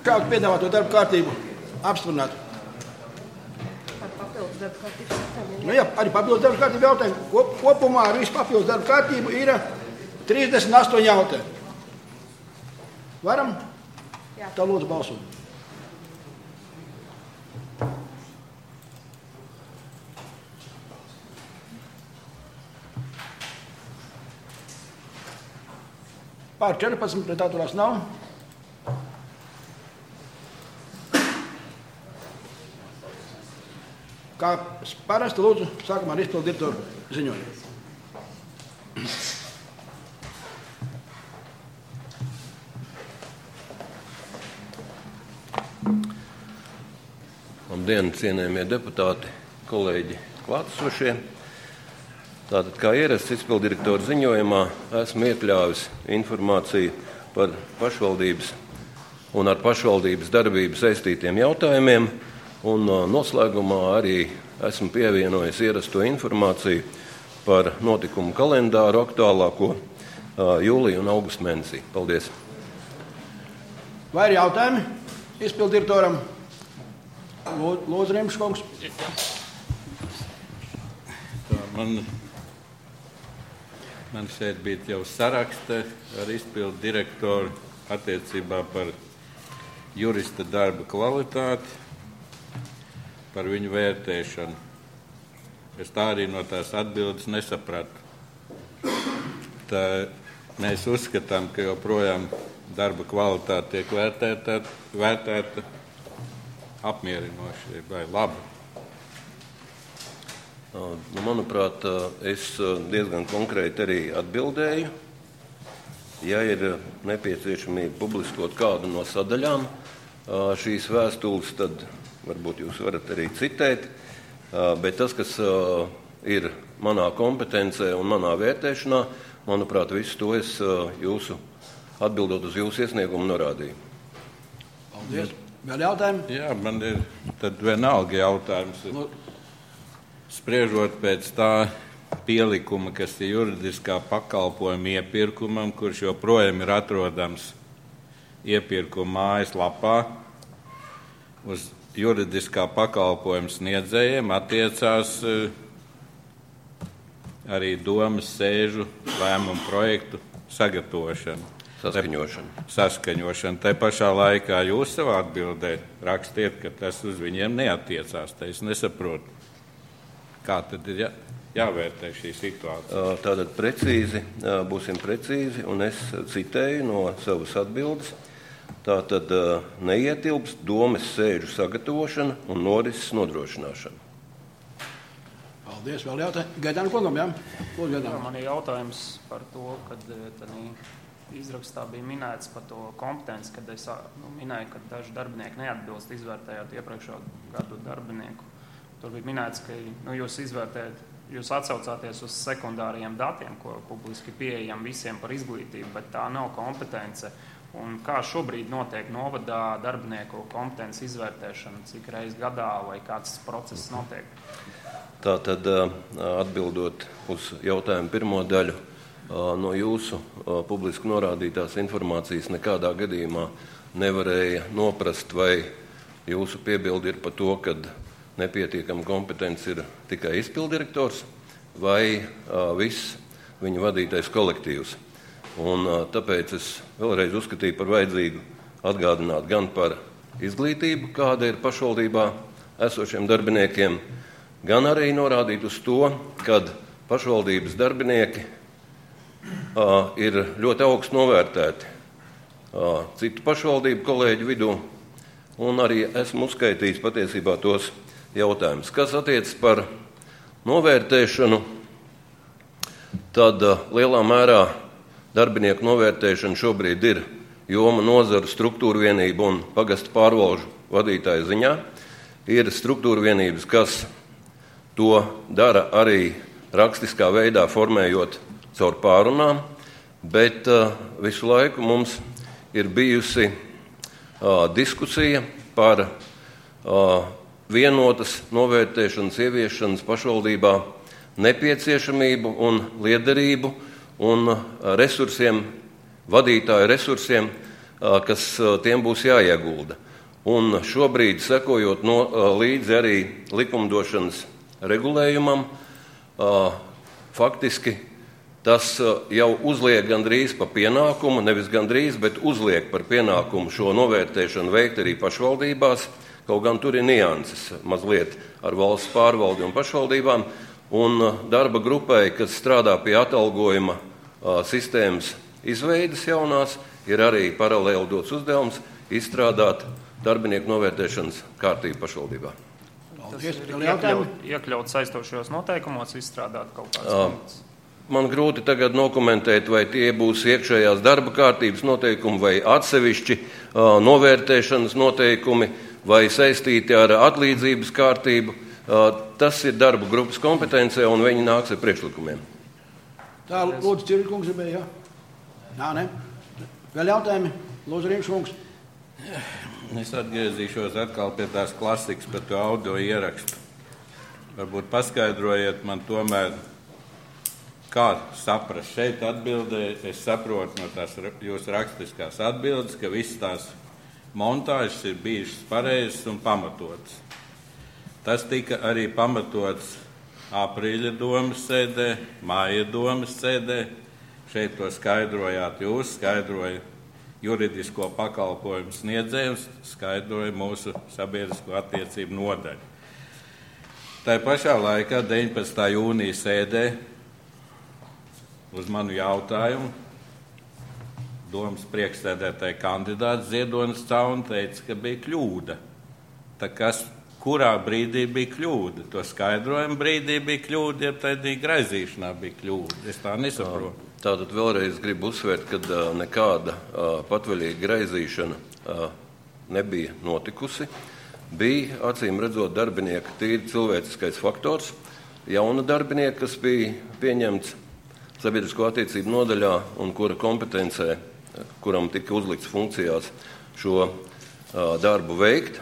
Kādu piedāvāto darbu kārtību apstiprināt? Par papildus darbu kārtības jautājumiem. Nu, jā, arī papildus darbu kārtību jautājumu. Kopumā ar visu papildus darbu kārtību ir 38 jautājumi. Varam? Jā. Tā lūdzu balsot. Pār 14 pret atturās nav. Kā parasti, lūdzu, sākumā ar izpildu direktoru ziņojumu. Labdien, cienējamie deputāti, kolēģi, klātesošie. Tātad, kā ierasts izpildu direktoru ziņojumā, esmu iekļāvis informāciju par pašvaldības un ar pašvaldības darbību saistītiem jautājumiem, un noslēgumā arī esmu pievienojis ierasto informāciju par notikumu kalendāru aktuālāko jūliju un augustu mēnesī. Paldies! Vai ir jautājumi izpildu direktoram? Lūdzu, Rimškungs. Man šeit bija jau saraksta ar izpildu direktoru attiecībā par jurista darba kvalitāti, par viņu vērtēšanu. Es tā arī no tās atbildes nesapratu. Tā mēs uzskatām, ka joprojām darba kvalitāte tiek vērtēta apmierinoši vai labi. Manuprāt, es diezgan konkrēti arī atbildēju. Ja ir nepieciešamība publiskot kādu no sadaļām šīs vēstules, tad varbūt jūs varat arī citēt. Bet tas, kas ir manā kompetencē un manā vērtēšanā, manuprāt, visu to es atbildot uz jūsu iesniegumu norādīju. Paldies. Vēl jautājumi? Jā, man ir tad vienalga jautājums. Spriežot pēc tā pielikuma, kas ir juridiskā pakalpojuma iepirkumam, kurš joprojām ir atrodams iepirkuma mājaslapā, uz juridiskā pakalpojuma sniedzējiem attiecās arī domas sēžu lēmumu projektu sagatavošanu. Saskaņošana. Tā pašā laikā jūs savā atbildē rakstiet, ka tas uz viņiem neatiecās. Tā es nesaprotu. Kā tad ir jāvērtē šī situācija? Tātad būsim precīzi, un es citēju no savas atbildes. Tātad neietilpst domes sēžu sagatavošana un norises nodrošināšana. Paldies. Vēl jautājumi? Gaidām kungam, jā? Man ir jautājums par to, kad izrakstā bija minēts par to kompetenci, kad es minēju, ka daži darbinieki neatbilst izvērtējot iepriekšējo gadu darbinieku. Tur bija minēts, ka jūs atsaucāties uz sekundāriem datiem, ko publiski pieejam visiem par izglītību, bet tā nav kompetence. Un kā šobrīd notiek novadā darbinieku kompetences izvērtēšana, cik reizes gadā vai kāds process notiek? Tātad, atbildot uz jautājumu pirmo daļu, no jūsu publiski norādītās informācijas nekādā gadījumā nevarēja noprast, vai jūsu piebildi ir par to, kad nepietiekama kompetence ir tikai izpildirektors vai viss viņa vadītais kolektīvs. Un tāpēc es vēlreiz uzskatīju par vajadzīgu atgādināt gan par izglītību, kāda ir pašvaldībā esošiem darbiniekiem, gan arī norādīt uz to, kad pašvaldības darbinieki ir ļoti augstu novērtēti citu pašvaldību kolēģu vidū, un arī esmu uzskaitījis patiesībā tos jautājumus. Kas attiecas par novērtēšanu, tad lielā mērā darbinieku novērtēšana šobrīd ir joma nozaru struktūra vienību un pagastu pārvalžu vadītāju ziņā. Ir struktūra vienības, kas to dara arī rakstiskā veidā, formējot caur pārunām, bet visu laiku mums ir bijusi diskusija par vienotas novērtēšanas ieviešanas pašvaldībā nepieciešamību un liederību un resursiem, vadītāju resursiem kas tiem būs jāiegulda. Un šobrīd, sekojot līdzi arī likumdošanas regulējumam, faktiski tas jau uzliek gandrīz pa pienākumu, nevis gandrīz, bet uzliek par pienākumu šo novērtēšanu veikt arī pašvaldībās, kaut gan tur ir nianses mazliet ar valsts pārvaldi un pašvaldībām, un darba grupai, kas strādā pie atalgojuma sistēmas izveidas jaunās, ir arī paralēli dots uzdevums izstrādāt darbinieku novērtēšanas kārtību pašvaldībā. Tas ir iekļaut saistošajos noteikumos, izstrādāt kaut kāds punkts. Man grūti tagad nokomentēt, vai tie būs iekšējās darba kārtības noteikumi vai atsevišķi novērtēšanas noteikumi vai saistīti ar atlīdzības kārtību. Tas ir darba grupas kompetencē un viņi nāks ar priekšlikumiem. Tā, lūdzu, Cirkungs gribēja, jā? Ne? Vēl jautājumi? Lūdzu, Rimškungs. Es atgriezīšos atkal pie tās klasikas par to audio ierakstu. Varbūt paskaidrojiet man tomēr, kā saprast šeit atbildē. Es saprotu no tās jūsu rakstiskās atbildes, ka visas tās montāžas ir bijušas pareizas un pamatotas. Tas tika arī pamatots aprīļa domas sēdē, māja domas sēdē. Šeit to skaidrojāt jūs, skaidroja juridisko pakalpojumu sniedzējums, skaidroja mūsu sabiedrisko attiecību nodaļu. Tā pašā laikā 19. jūnija sēdē uz manu jautājumu domas priekšsēdētāja kandidāts Ziedonis Cauna teica, ka bija kļūda. Tā kurā brīdī bija kļūda? To skaidrojumu brīdī bija kļūda, ja tādā graizīšanā bija kļūda. Es tā nesaprotu. Tātad vēlreiz gribu uzsvērt, ka nekāda patvaļīga graizīšana nebija notikusi. Bija, acīm redzot, darbinieka tīri cilvēciskais faktors, jauna darbinieka, kas bija pieņemts sabiedrisko attiecību nodaļā un kura kompetencē, kuram tika uzlikts funkcijās šo darbu veikt.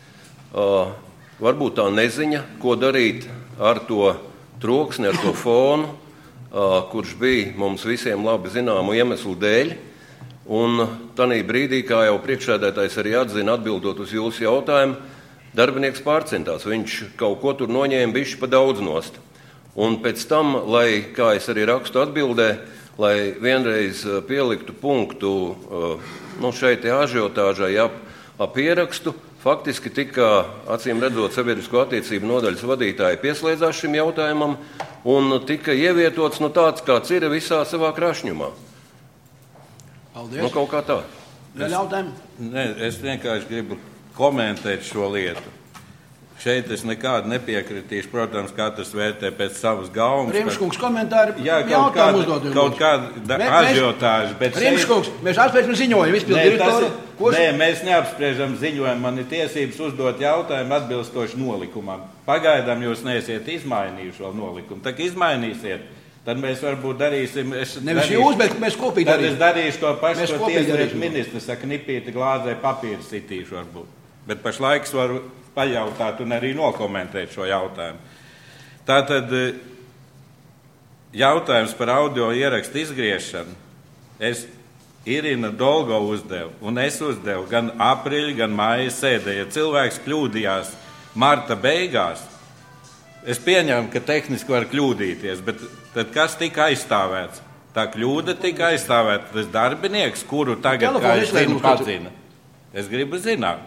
Varbūt tā neziņa, ko darīt ar to troksni, ar to fonu, kurš bija mums visiem labi zināmu iemeslu dēļ. Un tanī brīdī, kā jau priekšsēdētājs arī atzina, atbildot uz jūsu jautājumu, darbinieks pārcentās. Viņš kaut ko tur noņēma bišķi pa daudz nost. Un pēc tam, lai, kā es arī rakstu atbildē, lai vienreiz pieliktu punktu šeit ažiotāžai ap ierakstu, faktiski tika, acīm redzot, sabiedrisko attiecību nodaļas vadītāji pieslēdzās šim jautājumam un tika ievietots tāds, kāds ir visā savā krašņumā. Paldies. Kaut kā tā. Vēl jautājumi? Nē, es vienkārši gribu komentēt šo lietu. Šeit es nekādu nepiekritīšu, protams, katrs vērtē pēc savas gaumas. Rimškungs komentāri, jautājumu uzdod. Kaut kāda ažiotāža, bet Rimškungs, mēs apspriežam ziņojumu, izpildu direktoru. Nē, mēs neapspriežam ziņojumu, man ir tiesības uzdot jautājumu atbilstoši nolikumam. Pagaidām jūs neesiet izmainījuši vēl nolikumu, tā kā izmainīsiet, tad mēs varbūt darīsim... Nevis jūs, bet mēs kopīgi darīsim. Tad es darīšu to pašu, ko tieslietu ministrs saka, nipīti glāzē papīru sitīšu varbūt. Bet pašlaiks varu pajautāt un arī nokomentēt šo jautājumu. Tātad jautājums par audio ierakstu izgriešanu. Irina Dolgo uzdevu, un es uzdevu gan aprīļa, gan māja sēdē. Ja cilvēks kļūdījās marta beigās, es pieņemu, ka tehniski var kļūdīties, bet tad kas tika aizstāvēts? Tā kļūda tika aizstāvēta. Tas darbinieks, kuru tagad, kā es zinu, padzina. Es gribu zināt.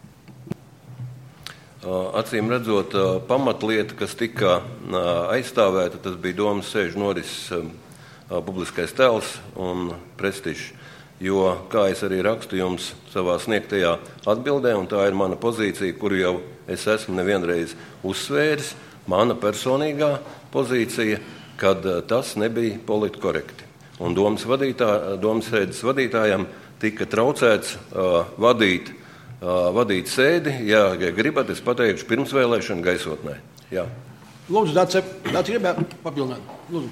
Acīm redzot, pamatlieta, kas tika aizstāvēta, tas bija domas sēžu norises publiskais tēls un prestižs. Jo, kā es arī rakstu jums savā sniegtajā atbildē, un tā ir mana pozīcija, kuru jau es esmu nevienreiz uzsvēris, mana personīgā pozīcija, kad tas nebija politkorekti. Un domas sēdes vadītājam tika traucēts vadīt sēdi, ja gribat, es pateikšu pirmsvēlēšanu gaisotnē. Jā. Lūdzu, Dācis gribētu papildināt. Lūdzu.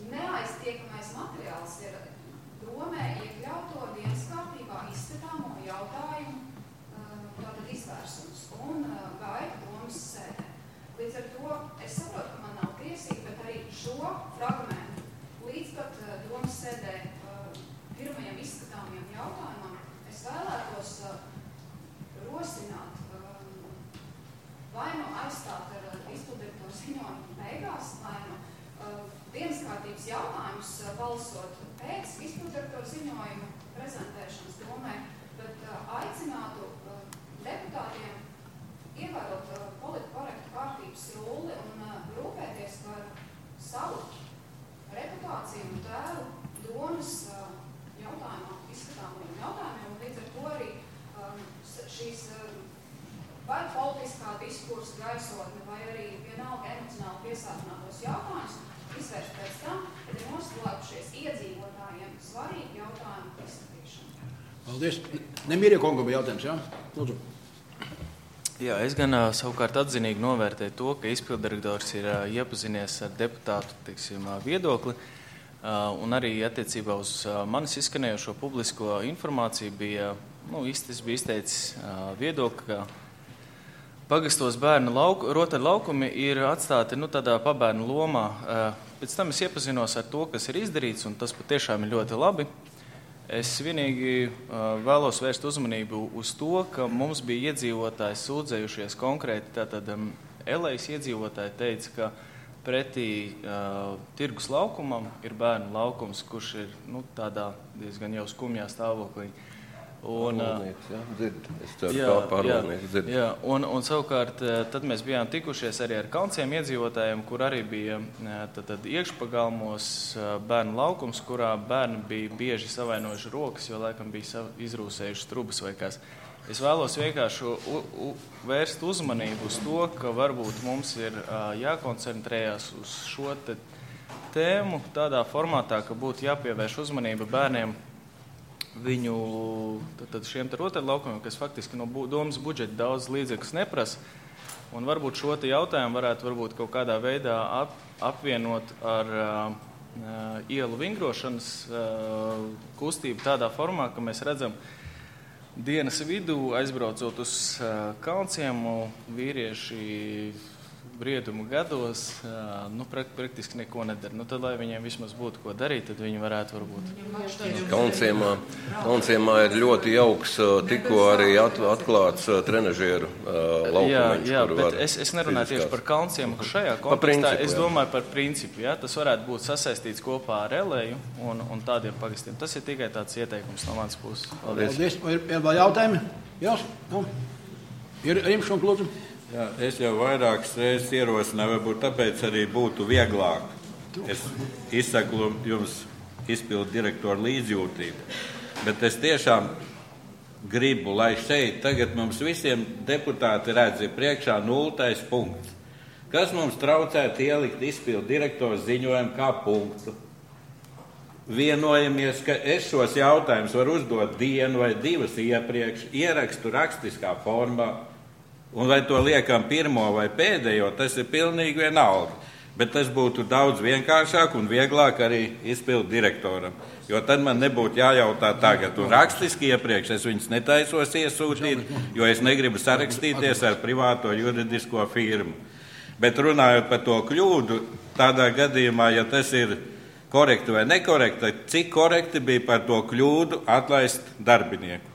neaiztiekamais materiāls ir domē iekļauto dienas kārtībā izskatāmo jautājumu tātad izvērsums un gaida domas sēdē. Līdz ar to es saprotu, ka man nav tiesība, bet arī šo fragmentu līdz pat domas sēdē pirmajam izskatāmajam jautājumam es vēlētos rosināt vai nu aizstāt ar izpildirektoru ziņojumu beigās, vai nu dienas kārtības jautājumus balsot pēc izpildirektoru ziņojumu prezentēšanas domē, bet aicinātu deputātiem ievērot politkorektu kārtības rulli un rūpēties par savu reputāciju un tēlu domas jautājumā, izskatāmajiem jautājumiem, un līdz ar to arī šīs vai politiskā diskursa gaisotne, vai arī vienalga emocionāli piesātinātos jautājumus izvērst pēc tam, kad ir noslēgušies iedzīvotājiem svarīgi jautājumu izskatīšanu. Paldies. Nemīrie kungam jautājums, jā? Lūdzu. Jā, es gan savukārt atzinīgi novērtēju to, ka izpildirektors ir iepazinies ar deputātu, viedokli, un arī attiecībā uz manis izskanējošo publisko informāciju bija izteicis viedokli, ka pagastos bērnu rotaļlaukumi ir atstāti tādā pabērnu lomā. Pēc tam es iepazinos ar to, kas ir izdarīts, un tas patiešām ir ļoti labi. Es vienīgi vēlos vērst uzmanību uz to, ka mums bija iedzīvotāji sūdzējušies konkrēti, tātad Elejas iedzīvotāji teica, ka pretī tirgus laukumam ir bērnu laukums, kurš ir tādā diezgan jau skumjā stāvoklī. Un savukārt tad mēs bijām tikušies arī ar Kaunciem iedzīvotājiem, kur arī bija iekšpagalmos bērnu laukums, kurā bērni bija bieži savainojuši rokas, jo laikam bija izrūsējuši trubas vai kas. Es vēlos vienkārši vērst uzmanību uz to, ka varbūt mums ir jākoncentrējās uz šo tēmu tādā formātā, ka būtu jāpievērš uzmanība bērniem viņu šiem rotaļlaukumiem, kas faktiski no domas budžeta daudz līdzekļus neprasa, un varbūt šo jautājumu varētu kaut kādā veidā apvienot ar ielu vingrošanas kustību tādā formā, ka mēs redzam dienas vidū, aizbraucot uz Kaunciem, vīrieši briedumu gados, praktiski neko nedara. Tad, lai viņiem vismaz būtu ko darīt, tad viņi varētu varbūt. Kaunciemā ir ļoti jauks, tikko arī atklāts trenažieru laukumiņš. Jā, bet es nerunāju tieši par Kaunciemu, ka šajā kontekstā es domāju par principu. Jā, tas varētu būt sasaistīts kopā ar Eleju un tādiem pagastiem. Tas ir tikai tāds ieteikums no manas puses. Paldies. Ir vēl jautājumi? Jā, ir Rimšs un Lūdzu. Jā, es jau vairākas reizes ierosināju, varbūt tāpēc arī būtu vieglāk. Es izsaku jums izpildu direktoru līdzjūtību, bet es tiešām gribu, lai šeit tagad mums visiem deputāti redz priekšā 0. punkts. Kas mums traucētu ielikt izpildu direktoru ziņojumu kā punktu? Vienojamies, ka es šos jautājumus varu uzdot dienu vai divas iepriekš, ierakstu rakstiskā formā. Un vai to liekam pirmo vai pēdējo, tas ir pilnīgi vienalga. Bet tas būtu daudz vienkāršāk un vieglāk arī izpildu direktoram. Jo tad man nebūtu jājautā tagad. Un rakstiski iepriekš es viņus netaisos iesūtīt, jo es negribu sarakstīties ar privāto juridisko firmu. Bet runājot par to kļūdu, tādā gadījumā, ja tas ir korekti vai nekorekti, cik korekti bija par to kļūdu atlaist darbinieku?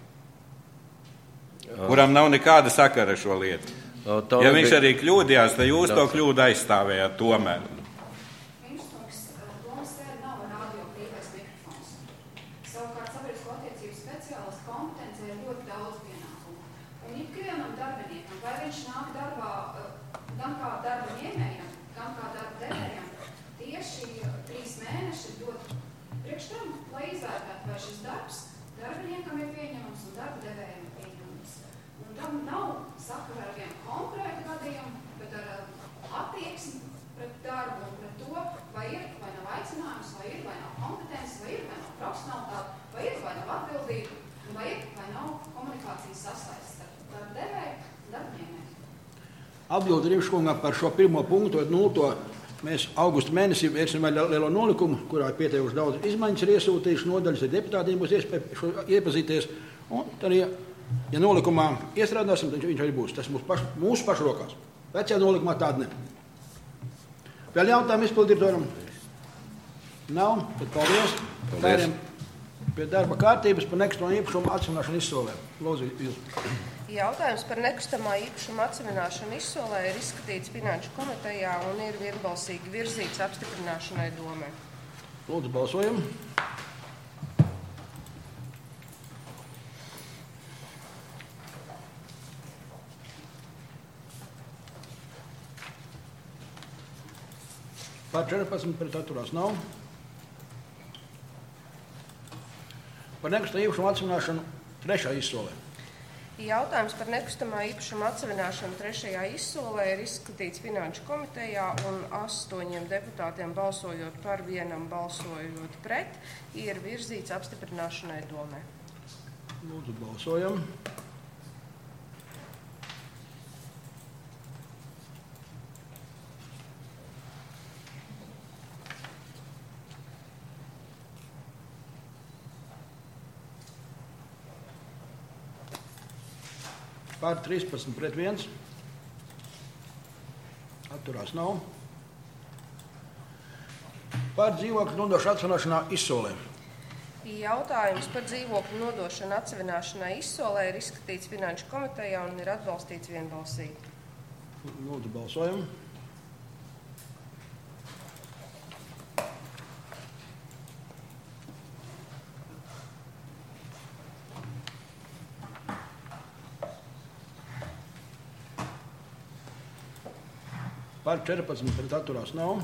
Kuram nav nekāda sakara ar šo lietu. Ja viņš arī kļūdījās, tad jūs to kļūdu aizstāvējāt tomēr. Viņš domas sēde nav ar radio brīvais mikrofons. Savukārt sabiedrisko attiecību speciālistu kompetencija ir ļoti daudz pienākumu. Un ikvienam darbiniekam, vai viņš nāk darbā gan kā darba ņēmējam, gan kā darba devējam, tieši 3 mēneši dot priekš tam, lai izvērtētu, vai šis darbs darbiniekam ir pieņemams un darba devējam ir pieņemams. Un tam nav sakara ar vienu konkrētu gadījumu, bet ar attieksmi pret darbu un pret to, vai ir vai nav aicinājums, vai ir vai nav kompetences, vai ir vai nav profesionalitāte, vai ir vai nav atbildība, vai ir vai nav komunikācijas sasaistes starp darba devēju un darba ņēmēju. Atbildi Rimškungam par šo pirmo punktu, 0. mēs augusta mēnesī veiksim lielo nolikumu, kurā ir pieteikuši daudz izmaiņas, ir iesūtījuši nodaļas, ja deputātiem būs iespēja šo iepazīties. Un tad, ja nolikumā iestrādāsim, tad viņš arī būs. Tas mūsu pašu rokās. Vecajā nolikumā tāda ne. Vēl jautājumu izpilddirektoram? Nav, tad paldies. Pāriem pie darba kārtības par nekustamo īpašumu atsevināšanu izsolē. Lūdzu, jūs. Jautājums par nekustamā īpašuma atsevināšanu izsolē ir izskatīts Finanšu komitejā un ir vienbalsīgi virzīts apstiprināšanai domē. Lūdzu, balsojam. Par 14 pret atturās nav. Par nekustamā īpašuma atsevināšanu trešā izsolē. Jautājums par nekustamā īpašuma atsevināšanu trešajā izsolē ir izskatīts Finanšu komitejā un 8 deputātiem balsojot par, 1 balsojot pret, ir virzīts apstiprināšanai domē. Lūdzu, balsojam. Pār 13 pret 1. Atturās nav. Par dzīvokļu nodošanu atsevināšanā izsolē. Jautājums par dzīvokļu nodošanu atsevināšanai izsolē ir izskatīts Finanšu komitejā un ir atbalstīts vienbalsīgi. Lūdzu, balsojam. Par 14 pret atturās nav.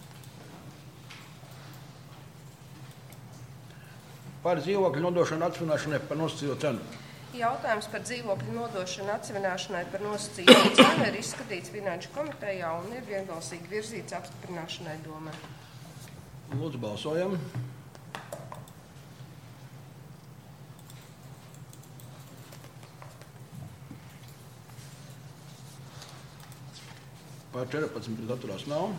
Par dzīvokļu nodošanu atsevināšanai par nosacīto cenu. Jautājums par dzīvokļu nodošanu atsevināšanai par nosacīto cenu ir izskatīts Finanšu komitejā un ir vienbalsīgi virzīts apstiprināšanai domē. Lūdzu, balsojam. Par 14 pret atturās nav.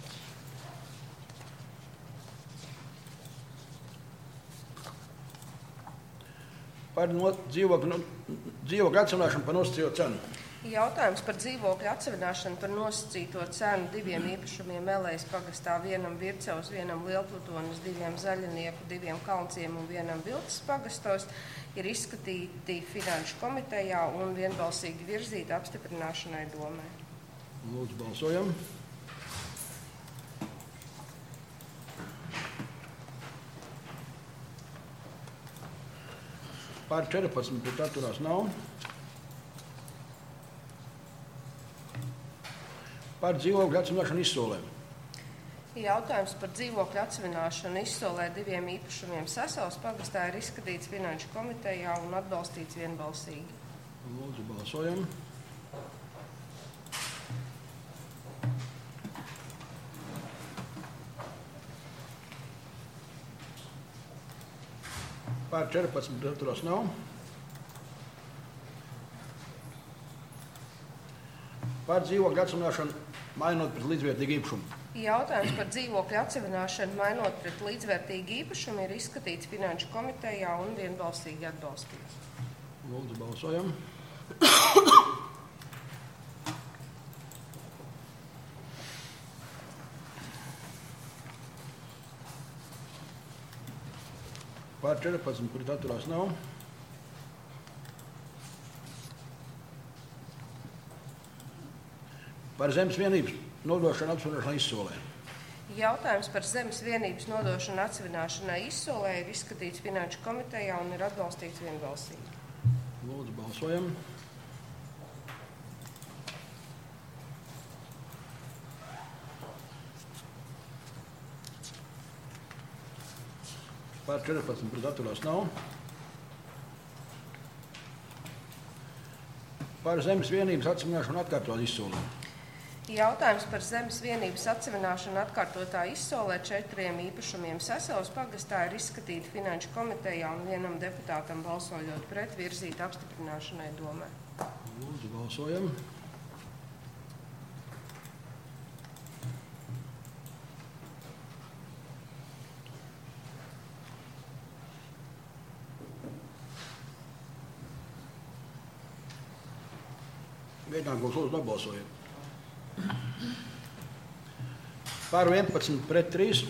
Par dzīvokļu atsevināšanu par nosacīto cenu. Jautājums par dzīvokļu atsevināšanu par nosacīto cenu 2 īpašumiem Elejas pagastā, 1 Vircevs, 1 Lielplutonis, 2 Zaļinieku, 2 Kalnciem un 1 Vilces pagastos ir izskatīti Finanšu komitejā un vienbalsīgi virzīti apstiprināšanai domē. Lūdzu, balsojam. Par 14 pret atturās nav. Par dzīvokļu atsevināšanu izsolē. Jautājums par dzīvokļu atsevināšanu izsolē 2 īpašumiem Sasavas pagastā ir izskatīts Finanšu komitejā un atbalstīts vienbalsīgi. Lūdzu, balsojam. Pār 14 pret atturās nav. Par dzīvokļu atsevināšanu mainot pret līdzvērtīgu īpašumu. Jautājums par dzīvokļu atsevināšanu mainot pret līdzvērtīgu īpašumu ir izskatīts Finanšu komitejā un vienbalsīgi atbalstīts. Lūdzu, balsojam. Pār 14 pret atturās nav. Par zemes vienības nodošanu atsevināšanai izsolē. Jautājums par zemes vienības nodošanu atsevināšanai izsolē ir izskatīts Finanšu komitejā un ir atbalstīts vienbalsīgi. Lūdzu, balsojam. Pār 14 pret atturās nav. Par zemes vienības atsevināšanu atkārtot izsolē. Jautājums par zemes vienības atsevināšanu atkārtotā izsolē 4 īpašumiem Sasavas pagastā ir izskatīti Finanšu komitejā un 1 deputātam balsojot pret virzīt apstiprināšanai domē. Lūdzu, balsojam. Vienīgos lūdzu nobalsojiet. Par 11 pret 3.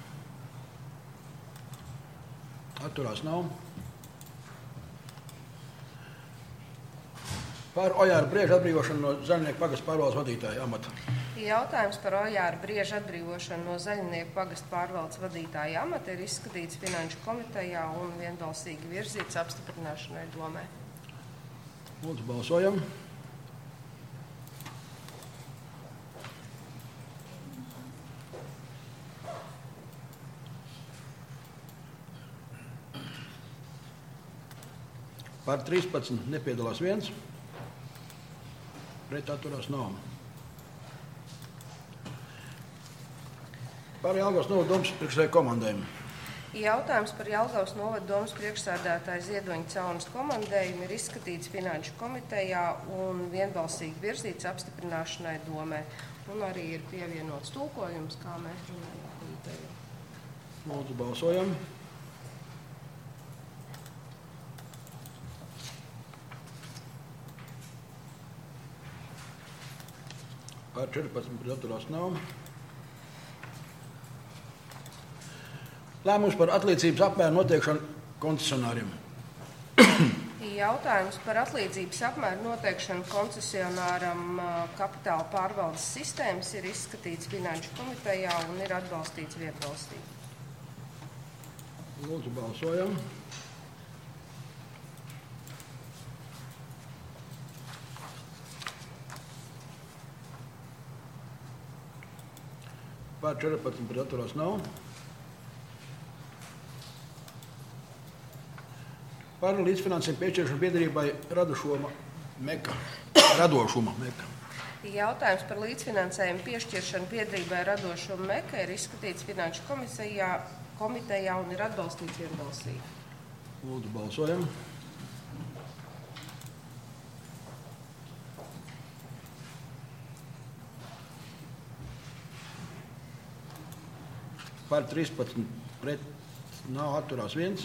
Atturās nav. Par Ojāra Brieža atbrīvošanu no Zaļnieku pagasta pārvaldes vadītāja amata. Jautājums par Ojāra Brieža atbrīvošanu no Zaļnieku pagasta pārvaldes vadītāja amata ir izskatīts Finanšu komitejā un vienbalsīgi virzīts apstiprināšanai domē. Lūdzu, balsojam. Par 13 nepiedalās 1. Pret atturās nav. Par Jelgavas novada domas priekšsēdētāju komandējumu. Jautājums par Jelgavas novada domas priekšsēdētāja Ziedoņa Caunas komandējumu ir izskatīts Finanšu komitejā un vienbalsīgi virzīts apstiprināšanai domē. Un arī ir pievienots tulkojums, kā mēs runājam komitejā. Lūdzu, balsojam. Par 14 pret atturās nav. Lēmums par atlīdzības apmēru noteikšanu koncesionāriem. Jautājums par atlīdzības apmēru noteikšanu koncesionāram kapitāla pārvaldes sistēmas ir izskatīts Finanšu komitejā un ir atbalstīts vienbalstīgi. Lūdzu, balsojam. Par 14 pret atturās nav. Par līdzfinansējumu piešķiršanu biedrībai radošuma Meka. Jautājums par līdzfinansējumu piešķiršanu biedrībai radošuma Meka ir izskatīts Finanšu komitejā un ir atbalstīts vienbalsīgi. Lūdzu, balsojam. Par 13 pret nav atturās 1.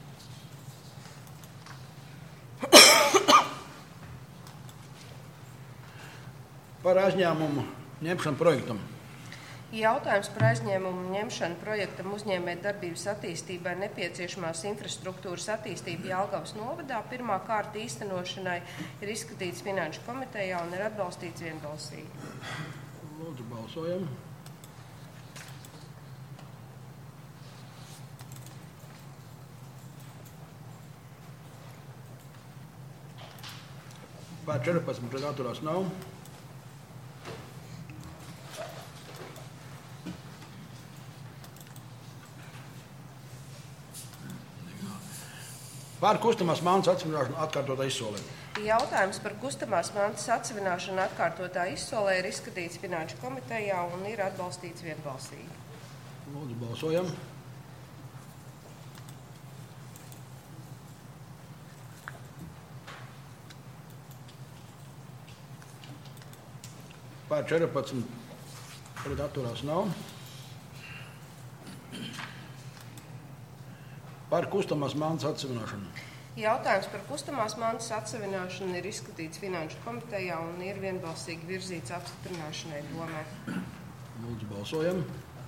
Par aizņēmumu ņemšanu projektam. Jautājums par aizņēmumu ņemšanu projektam uzņēmējdarbības attīstībai nepieciešamās infrastruktūras attīstība Jelgavas novadā pirmā kārta īstenošanai ir izskatīts Finanšu komitejā un ir atbalstīts vienbalsīgi. Lūdzu, balsojam. Par 14 pret atturās nav. Par kustamās mantas atsevināšanu atkārtotā izsolē. Jautājums par kustamās mantas atsevināšanu atkārtotā izsolē ir izskatīts Finanšu komitejā un ir atbalstīts vienbalsīgi. Lūdzu, balsojam. Par 14 pret atturās nav. Par kustamās mantas atsevināšanu. Jautājums par kustamās mantas atsevināšanu ir izskatīts Finanšu komitejā un ir vienbalsīgi virzīts apstiprināšanai domē. Lūdzu, balsojam.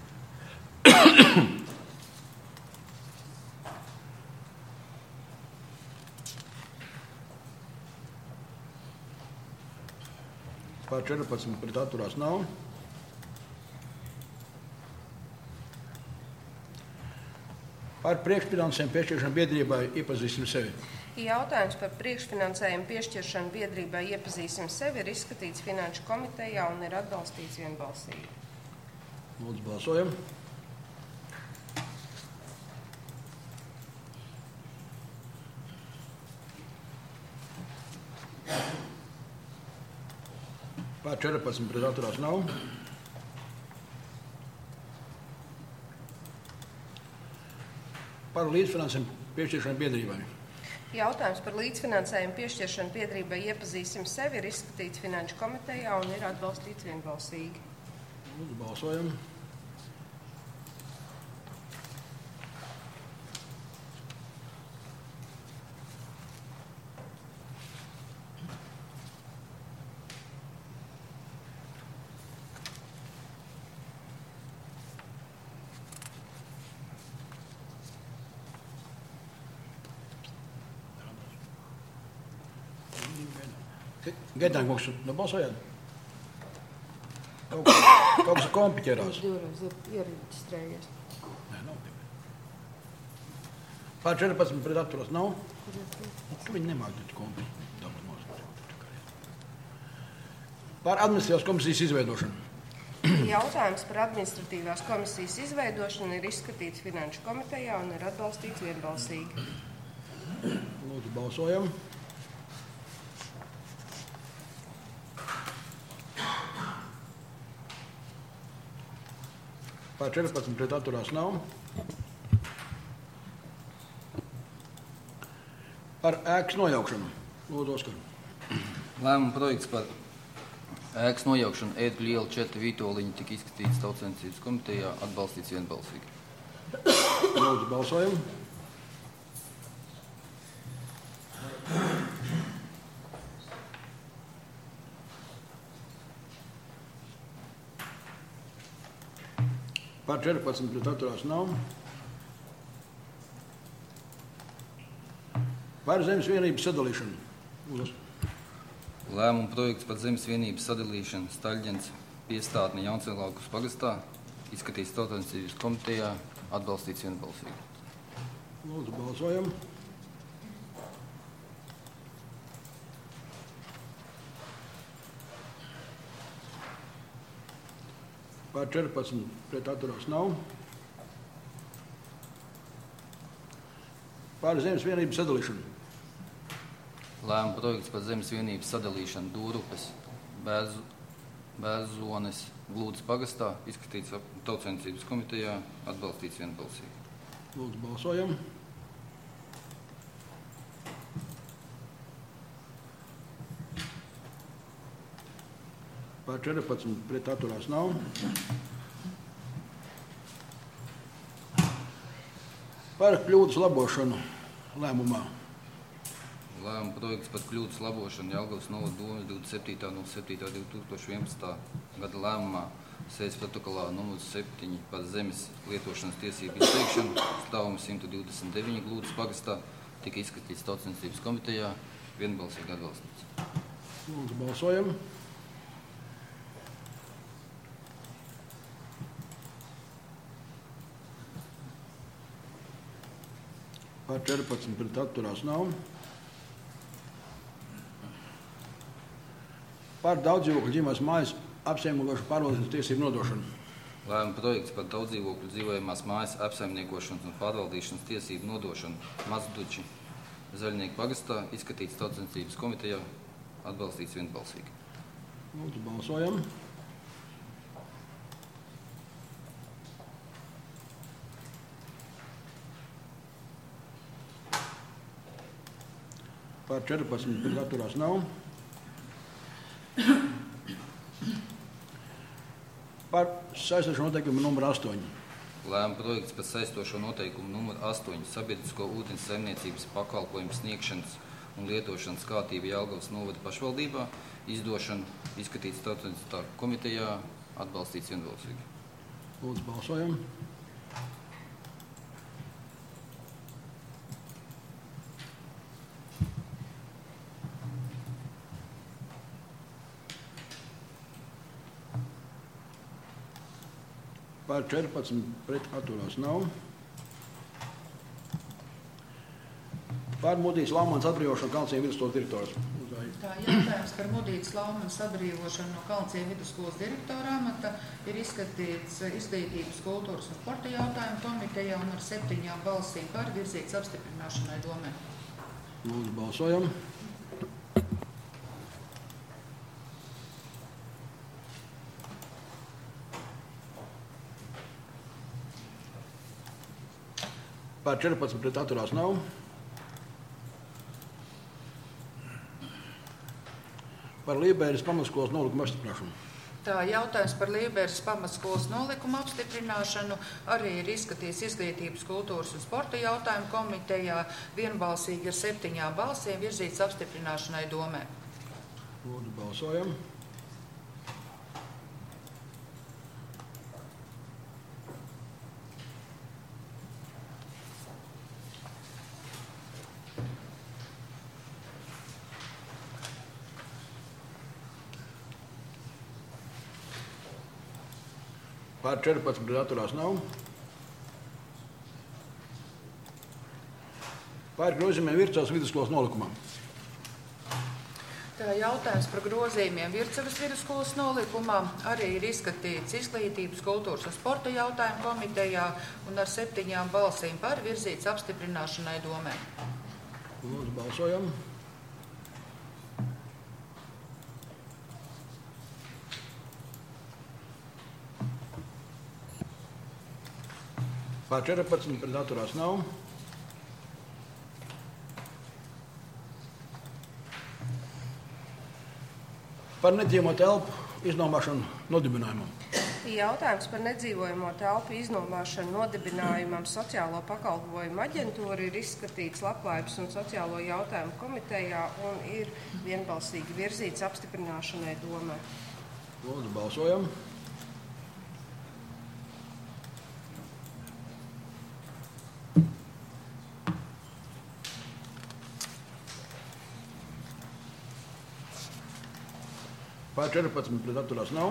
Par 14 pret atturās nav. Par priekšfinansējumu piešķiršanu biedrībai iepazīsim sevi. Jautājums par priekšfinansējumu piešķiršanu biedrībai iepazīsim sevi ir izskatīts Finanšu komitejā un ir atbalstīts vienbalsīgi. Lūdzu, balsojam. Par 14 pret atturās nav. Par līdzfinansējumu piešķiršanu biedrībai. Jautājums par līdzfinansējumu piešķiršanu biedrībai iepazīsim sevi ir izskatīts Finanšu komitejā un ir atbalstīts vienbalsīgi. Lūdzu, balsojam. Gaidānkungs, nobalsojāt? Kaut kas kompi ķerās. Divreiz iereģistrējies. Nē, nav divi. Pār 14 pret atturos nav. Viņi nemāk taču kompi. Par administratīvās komisijas izveidošanu. Jautājums par administratīvās komisijas izveidošanu ir izskatīts Finanšu komitejā un ir atbalstīts vienbalsīgi. Lūdzu, balsojam. Pār 14 pret atturās nav. Par ēkas nojaukšanu. Lūdzu, Oskar. Lēmuma projekts par ēkas nojaukšanu Ēdgļu iela 4 Vītoliņa tika izskatīts Tautssaimniecības komitejā, atbalstīts vienbalsīgi. Lūdzu, balsojam. Par 14 pret atturās nav. Par zemes vienības sadalīšanu. Lūdzu. Lēmuma projekts par zemes vienības sadalīšanu Staļģens piestātne Jauncelaukus pagastā izskatīts Tautssaimniecības komitejā, atbalstīts vienbalsīgi. Lūdzu, balsojam. Par 14 pret atturās nav. Par zemes vienības sadalīšanu. Lēmuma projekts par zemes vienības sadalīšanu Dūrupes Bērzones Glūdas pagastā izskatīts Tautssaimniecības komitejā, atbalstīts vienbalsīgi. Lūdzu, balsojam. Par 14 pret atturās nav. Par kļūdas labošanu lēmumā. Lēmuma projekts par kļūdas labošanu Jelgavas novada domes 27.07.2011. gada lēmumā sēdes protokolā numurs 7 par zemes lietošanas tiesību izteikšanu stāvuma 129 Glūdas pagastā tika izskatīts Tautssaimniecības komitejā, vienbalsīgi atbalstīts. Lūdzu, balsojam. Par 14 pret atturās nav. Par daudzdzīvokļu dzīvojamās mājas apsaimniekošu pārvaldības tiesību nodošanu. Lēmuma projekts par daudzdzīvokļu dzīvojamās mājas apsaimniekošanas un pārvaldīšanas tiesību nodošanu Mazduči Zaļnieku pagastā izskatīts Tautssaimniecības komitejā, atbalstīts vienbalsīgi. Lūdzu, balsojam. Par 14 pret atturās nav. Par saistošo noteikumu numur 8. Lēmuma projekts par saistošo noteikumu numur 8 sabiedrisko ūdens saimniecības pakalpojumu sniegšanas un lietošanas kārtību Jelgavas novada pašvaldībā izdošanu izskatīts Tautssaimniecības komitejā, atbalstīts vienbalsīgi. Lūdzu, balsojam. Par 14 pret atturās nav. Par Mudītas Laumanas atbrīvošanu Kalnciem vidusskolas direktors. Tā jautājums par Mudītas Laumanas atbrīvošanu no Kalnciem vidusskolas direktora amata ir izskatīts Izglītības, kultūras un sporta jautājumu komitejā un ar 7 balsīm par virzīts apstiprināšanai domē. Lūdzu, balsojam. Par 14 pret atturās nav. Par Liebēras pamatskolas nolikumu apstiprināšanu. Tā jautājums par Liebēras pamatskolas nolikumu apstiprināšanu arī ir izskatīts Izglītības, kultūras un sporta jautājumu komitejā, vienbalsīgi ar 7 balsīm virzīts apstiprināšanai domē. Lūdzu, balsojam. Pār 14 pret atturās nav. Pār grozījumiem Vircavas vidusskolas nolikumā. Tā jautājums par grozījumiem Vircavas vidusskolas nolikumā arī ir izskatīts Izglītības, kultūras un sporta jautājumu komitejā un ar 7 balsīm par virzīts apstiprināšanai domē. Lūdzu, balsojam. Pār 14 pret atturās nav. Par nedzīvojamo telpu iznomāšanu nodibinājumam. Jautājums par nedzīvojamo telpu iznomāšanu nodibinājumam Sociālo pakalpojumu aģentūra ir izskatīts Labklājības un sociālo jautājumu komitejā un ir vienbalsīgi virzīts apstiprināšanai domē. Lūdzu, balsojam. Pār 14 pret atturās nav.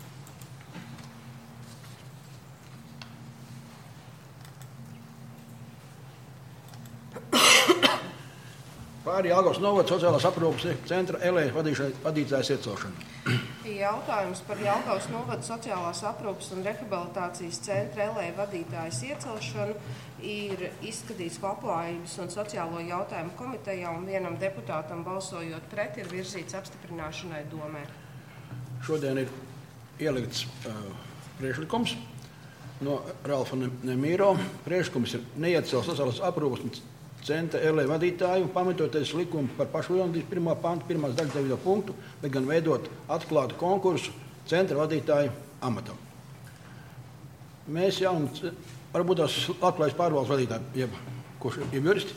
Pār Jelgavas novada sociālās aprūpes centra LE vadītājas iecelšanu. Jautājums par Jelgavas novada sociālās aprūpes un rehabilitācijas centra LE vadītājas iecelšanu ir izskatīts Labklājības un sociālo jautājumu komitejā un vienam deputātam balsojot pret ir virzīts apstiprināšanai domē. Šodien ir ielikts priekšlikums no Ralfa Nemīro. Priekšlikums ir neiecelt sociālās aprūpes centra LE vadītāju, pamatoties likumu par pašvaldības 1. pantu, 1. daļas 9. punktu, bet gan veidot atklātu konkursu centra vadītāju amatam. Mēs varbūt tās Labklājības pārvaldes vadītāji, kurš ir juristi.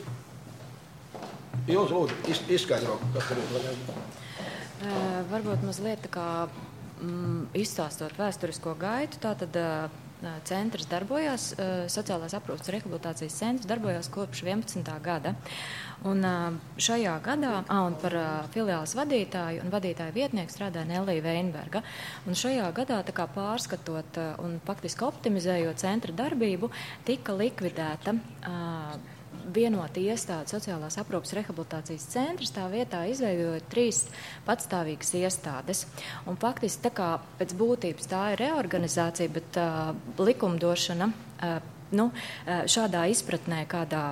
Jūs lūdzu izskaidro, kas tur ir. Varbūt mazliet tā kā izstāstot vēsturisko gaitu, tātad centrs darbojās, sociālās aprūpes un rehabilitācijas centrs darbojās kopš 11. gada. Un šajā gadā, un par filiāles vadītāju un vadītāju vietnieku strādāja Nelija Veinberga. Un šajā gadā, tā kā pārskatot un faktiski optimizējot centra darbību, tika likvidēta vienota iestāde sociālās aprūpes rehabilitācijas centrs, tā vietā izveidojot 3 patstāvīgas iestādes. Un faktiski tā kā pēc būtības tā ir reorganizācija, bet likumdošana šādā izpratnē, kādā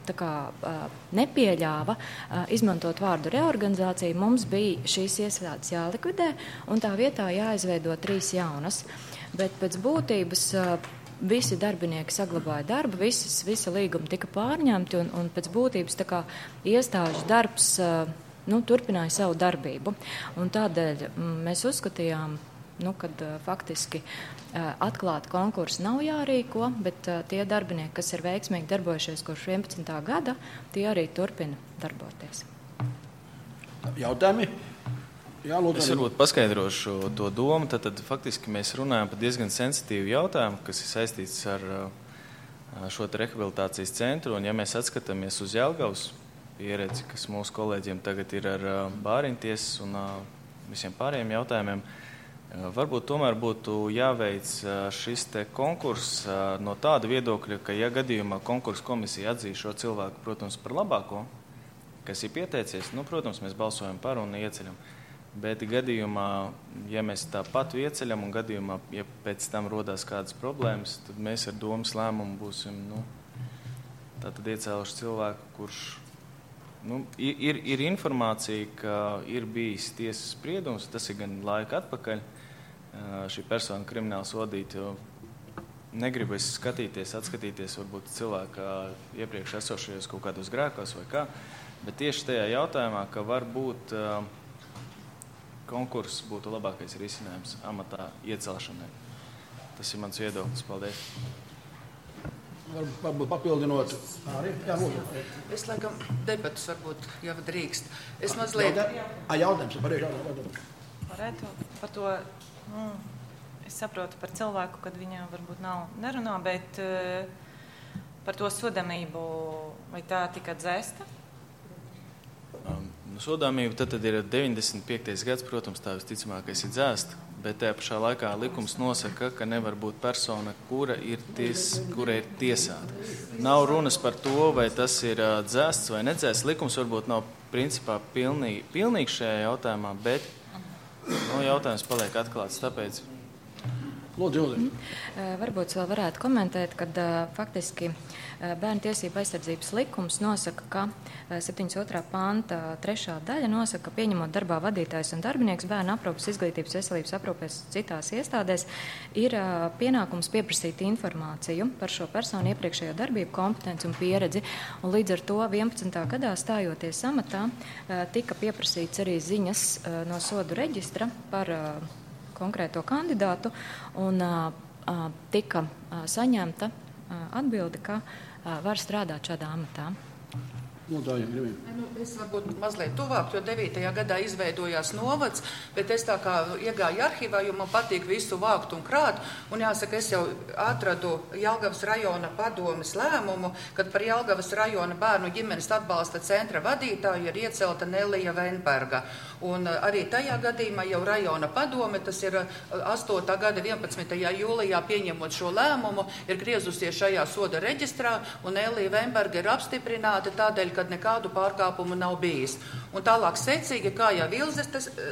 nepieļāva izmantot vārdu reorganizācija, mums bija šīs iestādes jālikvidē un tā vietā jāizveido 3 jaunas. Bet pēc būtības visi darbinieki saglabāja darbu, visa līguma tika pārņemti un pēc būtības tā kā iestāžu darbs turpināja savu darbību. Un tādēļ mēs uzskatījām, kad faktiski atklāti konkursi nav jārīko, bet tie darbinieki, kas ir veiksmīgi darbojušies kopš 11. gada, tie arī turpina darboties. Jautājumi? Jā, es varbūt paskaidrošu to domu. Tad faktiski mēs runājam par diezgan sensitīvu jautājumu, kas ir saistīts ar šo rehabilitācijas centru. Un ja mēs atskatāmies uz Jelgavas pieredzi, kas mūsu kolēģiem tagad ir ar bāriņtiesas un visiem pārējiem jautājumiem, varbūt tomēr būtu jāveic šis te konkurss no tāda viedokļa, ka ja gadījumā konkursu komisija atzīs šo cilvēku, protams, par labāko, kas ir pieteicies, protams, mēs balsojam par un ieceļam. Bet gadījumā, ja mēs tāpat ieceļam un gadījumā, ja pēc tam rodās kādas problēmas, tad mēs ar domas lēmumu būsim tātad iecēluši cilvēku, kurš ir informācija, ka ir bijis tiesas spriedums, tas ir gan laika atpakaļ, šī persona krimināli sodīta, jo negribu es atskatīties varbūt cilvēka iepriekš esošajos kaut kādos grēkos vai kā, bet tieši tajā jautājumā, ka varbūt konkurss būtu labākais risinājums amatā iecelšanai. Tas ir mans viedoklis. Paldies. Varbūt papildinot. Es laikam debatus varbūt jau drīkst. Es mazliet... Jautājums. Varētu par to... Es saprotu par cilvēku, kad viņam varbūt nav nerunā, bet par to sodamību, vai tā tika dzēsta? Sodāmība tad ir 95. gads, protams, tā visticamākais ir dzēsta, bet tajā pašā laikā likums nosaka, ka nevar būt persona, kura ir tiesāta. Nav runas par to, vai tas ir dzēsts vai nedzēsts. Likums varbūt nav principā pilnīgs šajā jautājumā, bet jautājums paliek atklāts. Tāpēc Lūdzu. Varbūt vēl varētu komentēt, kad faktiski Bērnu tiesību aizsardzības likums nosaka, ka 72. panta 3. daļa nosaka, ka pieņemot darbā vadītājs un darbinieks bērnu aprūpes, izglītības, veselības aprūpēs citās iestādēs, ir pienākums pieprasīt informāciju par šo personu iepriekšējo darbību, kompetenci un pieredzi. Un līdz ar to 11. gadā stājoties amatā tika pieprasīts arī ziņas no sodu reģistra par konkrēto kandidātu un tika saņemta atbilde, ka var strādāt šādā amatā. Es varbūt mazliet tuvāk, jo 9. gadā izveidojās novads, bet es tā kā iegāju arhīvā, jo man patīk visu vākt un krāt, un jāsaka, es jau atradu Jelgavas rajona padomes lēmumu, kad par Jelgavas rajona bērnu ģimenes atbalsta centra vadītāju ir iecelta Nelija Venberga. Un arī tajā gadījumā jau rajona padome, tas ir 8. gada 11. jūlijā pieņemot šo lēmumu, ir griezusies šajā soda reģistrā, un Nelija Venberga ir apstiprināta tādēļ, kad nekādu pārkāpumu nav bijis. Un tālāk secīgi, kā jau Vilzes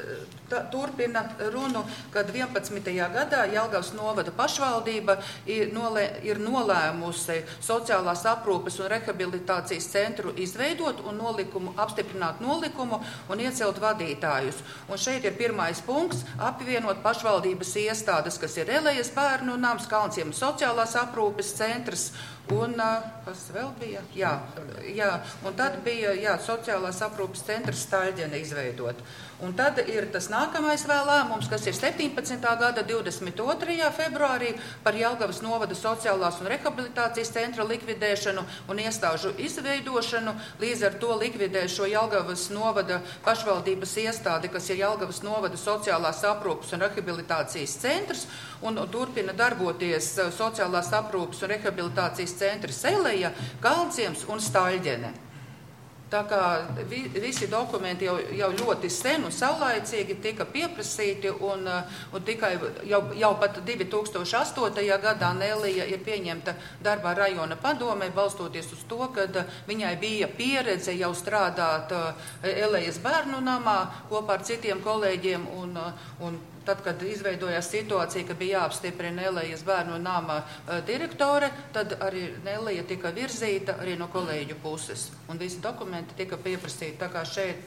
turpina runu, kad 11. gadā Jelgavas novada pašvaldība ir nolēmusi sociālās aprūpes un rehabilitācijas centru izveidot un apstiprināt nolikumu un iecelt vadītājus. Un šeit ir pirmais punkts - apvienot pašvaldības iestādes, kas ir Elejas bērnu nams, Kalnciem sociālās aprūpes centrs un, kas vēl bija? Jā. Un tad bija, sociālās aprūpes centrs Staļģene izveidot. Un tad ir tas nākamais vēl lēmums, kas ir 17. gada 22. februārī par Jelgavas novada sociālās un rehabilitācijas centra likvidēšanu un iestāžu izveidošanu. Līdz ar to likvidē šo Jelgavas novada pašvaldības iestādi, kas ir Jelgavas novada sociālās aprūpes un rehabilitācijas centrs, un turpina darboties sociālās aprūpes un rehabilitācijas centrs Eleja, Kalnciems un Staļģene. Tā kā visi dokumenti jau ļoti sen un saulaicīgi tika pieprasīti, un tikai jau pat 2008. gadā Nelija ir pieņemta darbā rajona padomē, balstoties uz to, kad viņai bija pieredze jau strādāt Elejas bērnu namā kopā ar citiem kolēģiem, un tad, kad izveidojās situācija, ka bija jāapstiprina Elejas bērnu nama direktore, tad arī Nelija tika virzīta arī no kolēģu puses. Un visi dokumenti tika pieprasīti. Tā kā šeit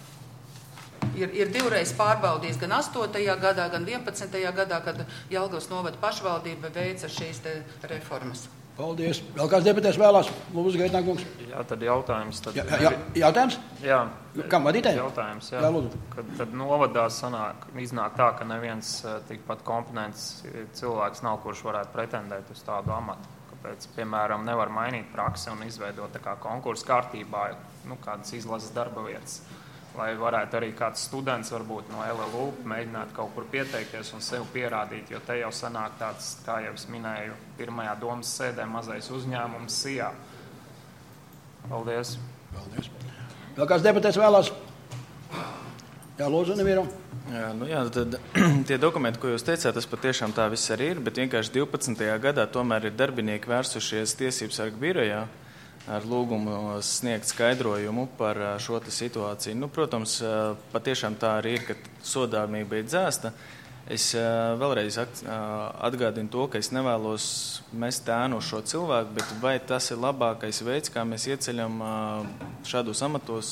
ir divreiz pārbaudījis gan 8. gadā, gan 11. gadā, kad Jelgavas novada pašvaldība veica šīs te reformas. Paldies. Vēl kāds deputēs vēlās? Lūdzu, Gaitnāk kungs. Jā, tad jautājums. Jautājums? Jā. Kam vadītājiem? Jautājums, jā. Jā, lūdzu. Tad novadā iznāk tā, ka neviens tikpat kompetents cilvēks nav, kurš varētu pretendēt uz tādu amatu. Kāpēc, piemēram, nevar mainīt praksi un izveidot tā kā konkursu kārtībā, kādas izlases darba vietas. Lai varētu arī kāds students varbūt no LLU mēģināt kaut kur pieteikties un sev pierādīt, jo te jau sanāk tāds, kā jau es minēju, pirmajā domas sēdē mazais uzņēmums SIA. Paldies. Paldies. Vēl kāds deputēts vēlās? Jā, lūdzu, nevienam. Jā, tad tie dokumenti, ko jūs teicāt, tas patiešām tā viss arī ir, bet vienkārši 12. gadā tomēr ir darbinieki vērsušies tiesību sargu birojā ar lūgumu sniegt skaidrojumu par šo situāciju. Protams, patiešām tā arī ir, ka sodāmība ir dzēsta. Es vēlreiz atgādinu to, ka es nevēlos mest ēnu uz šo cilvēku, bet vai tas ir labākais veids, kā mēs ieceļam šādos amatos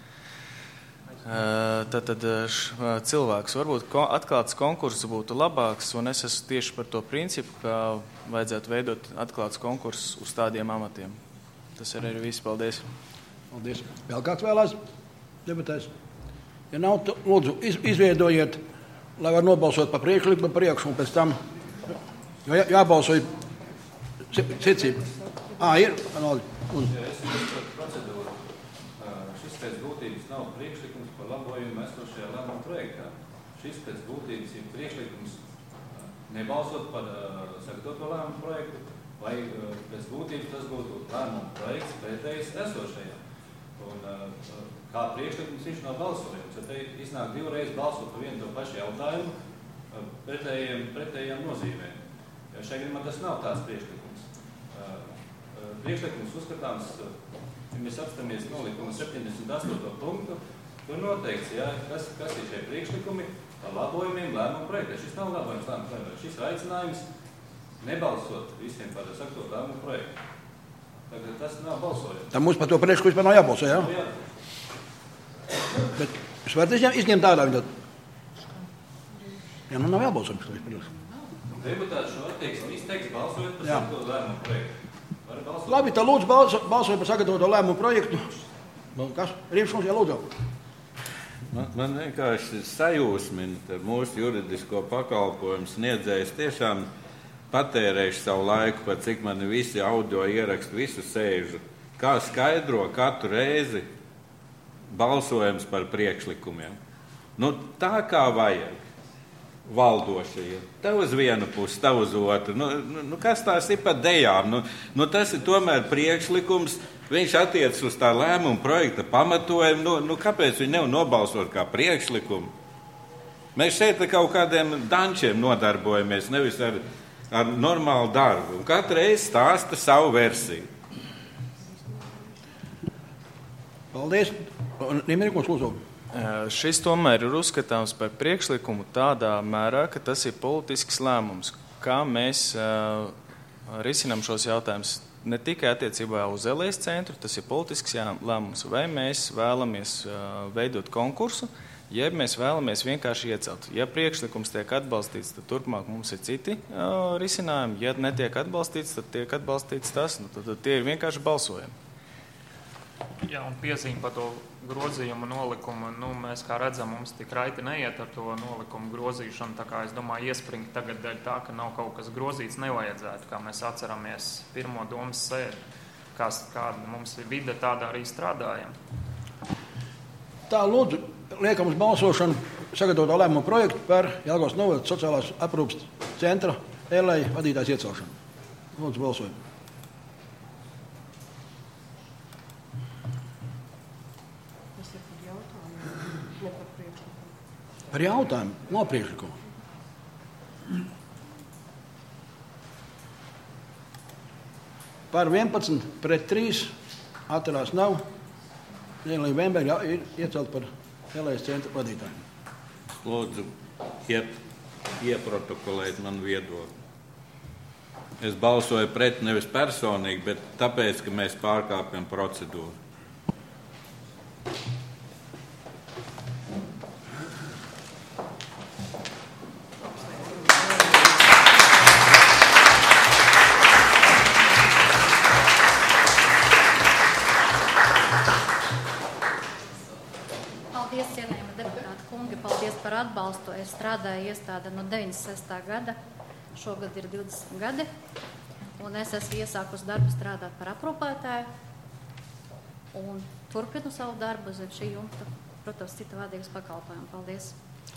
tad cilvēks. Varbūt atklāts konkurss būtu labāks, un es esmu tieši par to principu, ka vajadzētu veidot atklāts konkurss uz tādiem amatiem. Tas ir arī viss. Paldies. Paldies. Vēl kāds vēlās debatēs? Ja nav, lūdzu, izveidojiet, lai var nobalsot par priekšlikumu priekšu, un pēc tam jābalsoja secību. Ir. Es par procedūru. Šis pēc būtības nav priekšlikums par labojumu esošajā lēmuma projektā. Šis pēc būtības ir priekšlikums nebalsot par sagatavoto lēmumu projektu, vai pēc būtības tas būtu lēmuma projekts pretējs esošajā. Un kā priekšlikums viņš nav balsojums. Ja te iznāk divreiz balsot par vienu to pašu jautājumu, pretējām nozīmēm. Šajā gadījumā tas nav tāds priekšlikums. Priekšlikums uzskatāms, ja mēs apstāmies nolikuma 78. punktu, tur noteikts, kas ir šie priekšlikumi par labojumiem lēmumu projektā. Šis nav labojums lēmumu projektā. Šis ir aicinājums nebalsot visiem par sakto lēmumu projektu. Tagad tas nav balsojums. Tā mums par to priekšlikumu vispār nav jābalso, jā? Bet jūs varat izņemt ārā viņu tad? Jā, nav jābalsojums. Deputāti šo attieksmi izteiks balsojot par sagatavoto lēmumu projektu. Labi, tā lūdzu balsojot par sagatavoto lēmumu projektu. Kas? Riepšums, lūdzu. Man vienkārši sajūsmina mūsu juridisko pakalpojumu sniedzējs tiešām patērējuši savu laiku, par cik mani visi audio ierakstu, visu sēžu. Kā skaidro katru reizi balsojums par priekšlikumiem. Tā kā vajag. Valdošajiem. Te uz vienu pusi, te uz otru. Kas tās ir par dejām? Tas ir tomēr priekšlikums. Viņš attiecas uz tā lēmuma projekta pamatojumu. Kāpēc viņi nevar nobalsot kā priekšlikumu? Mēs šeit ar kaut kādiem dančiem nodarbojamies, nevis ar normālu darbu. Un katra reize stāsta savu versiju. Paldies. Niemirikums, lūdzu. Šis tomēr ir uzskatāms par priekšlikumu tādā mērā, ka tas ir politisks lēmums. Kā mēs risinām šos jautājumus ne tikai attiecībā uz LS centru, tas ir politisks lēmums. Vai mēs vēlamies veidot konkursu, ja mēs vēlamies vienkārši iecelt. Ja priekšlikums tiek atbalstīts, tad turpmāk mums ir citi risinājumi. Ja netiek atbalstīts, tad tiek atbalstīts tas. Tad tie ir vienkārši balsojumi. Jā, un piezīme par to grozījumu nolikumu. Mēs, kā redzam, mums tik raiti neiet ar to nolikumu grozīšanu, tā kā es domāju, iespringt tagad dēļ tā, ka nav kaut kas grozīts, nevajadzētu, kā mēs atceramies pirmo domas sēdi, kāda mums ir vide, tādā arī strādājam. Tā, lūdzu, liekam uz balsošanu sagatavotā lēmuma projektu par Jelgavas novada sociālās aprūpes centra LA vadītājs iecelšanu. Lūdzu, balsojam. Par jautājumu, nav priekšlikumu. Par 11 pret 3 atturās nav. Lielija Vemberga ir iecelt par LS centra vadītāju. Lūdzu, ieprotokolēt man viedokli. Es balsoju pret nevis personīgi, bet tāpēc, ka mēs pārkāpjam procedūru. Atbalstu. Es strādāju iestādē no 96. gada, šogad ir 20 gadi, un es esmu iesākusi darbu strādāt par aprūpētāju, un turpinu savu darbu zem šī jumta, protams, cita vadības pakalpojumu. Paldies!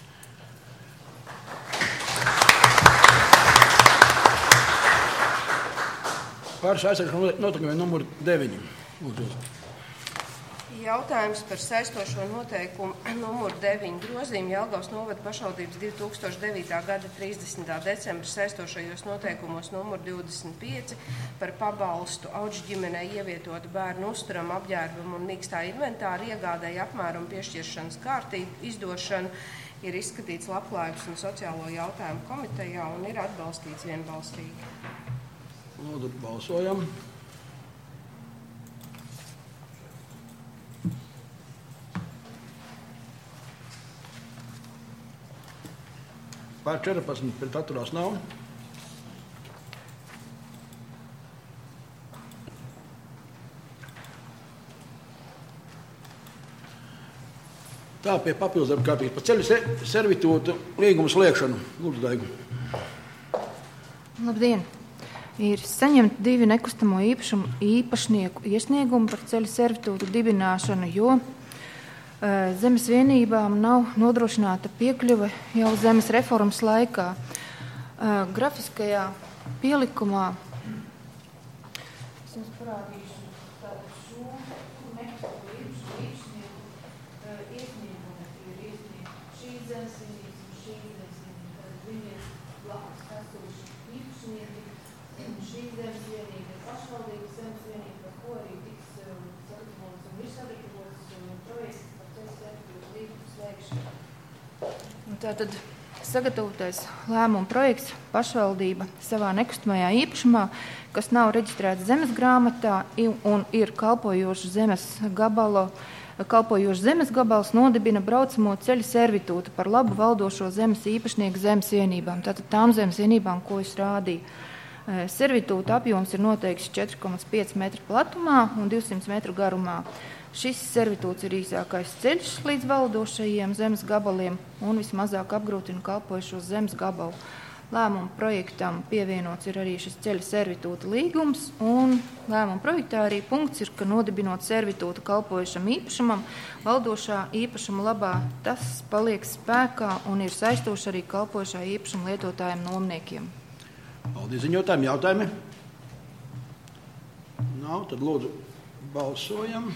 Par saistošo notikumiem numur 9. Lūdzu. Jautājums par saistošo noteikumu numuru 9 grozījumu Jelgavas novada pašvaldības 2009. gada 30. decembra saistošajos noteikumos numuru 25 par pabalstu audžģimenei ievietotu bērnu uzturam, apģērbam un mīkstā inventāra iegādēju apmērumu piešķiršanas kārtību izdošanu ir izskatīts Labklājības un sociālo jautājumu komitejā un ir atbalstīts vienbalstīgi. Lūdzu, balsojam. Pār 14 pret atturās nav. Tā, pie papildus darba kārtības. Par ceļu servitūtu līgumu slēgšanu. Lūdzu, Daigu. Labdien! Ir saņemti 2 nekustamo īpašumu īpašnieku iesniegumi par ceļu servitūtu dibināšanu, jo zemes vienībām nav nodrošināta piekļuve jau zemes reformas laikā. Grafiskajā pielikumā es jums parādīšu šo nekustamo īpašnieku iesniegumu. Ir iesniegti šīs zemes vienības un šīs zemes vienības. esoši īpašnieki. Šī zemes vienība ir pašvaldības zemes vienība, par ko arī tiks sagatavots un ir sagatavots projekts par ceļu sertifikatu līgumu slēgšanu. Tātad sagatavotais lēmuma projekts pašvaldība savā nekustamajā īpašumā, kas nav reģistrēts zemes grāmatā un ir kalpojošs zemes gabals, nodibina braucamo ceļu servitūtu par labu valdošo zemes īpašnieku zemes vienībām. Tātad tām zemes vienībām, ko es rādīju. Servitūta apjoms ir noteikts 4,5 metru platumā un 200 metru garumā. Šis servitūts ir īsākais ceļš līdz valdošajiem zemes gabaliem un vismazāk apgrūtina kalpojušo zemes gabalu. Lēmuma projektam pievienots ir arī šis ceļa servitūta līgums, un lēmuma projektā arī punkts ir, ka nodibinot servitūtu kalpojušam īpašumam, valdošā īpašuma labā tas paliek spēkā un ir saistoši arī kalpojušā īpašuma lietotājiem nomniekiem. Paldies ziņotājiem. Jautājumi? Nav, tad lūdzu balsojam.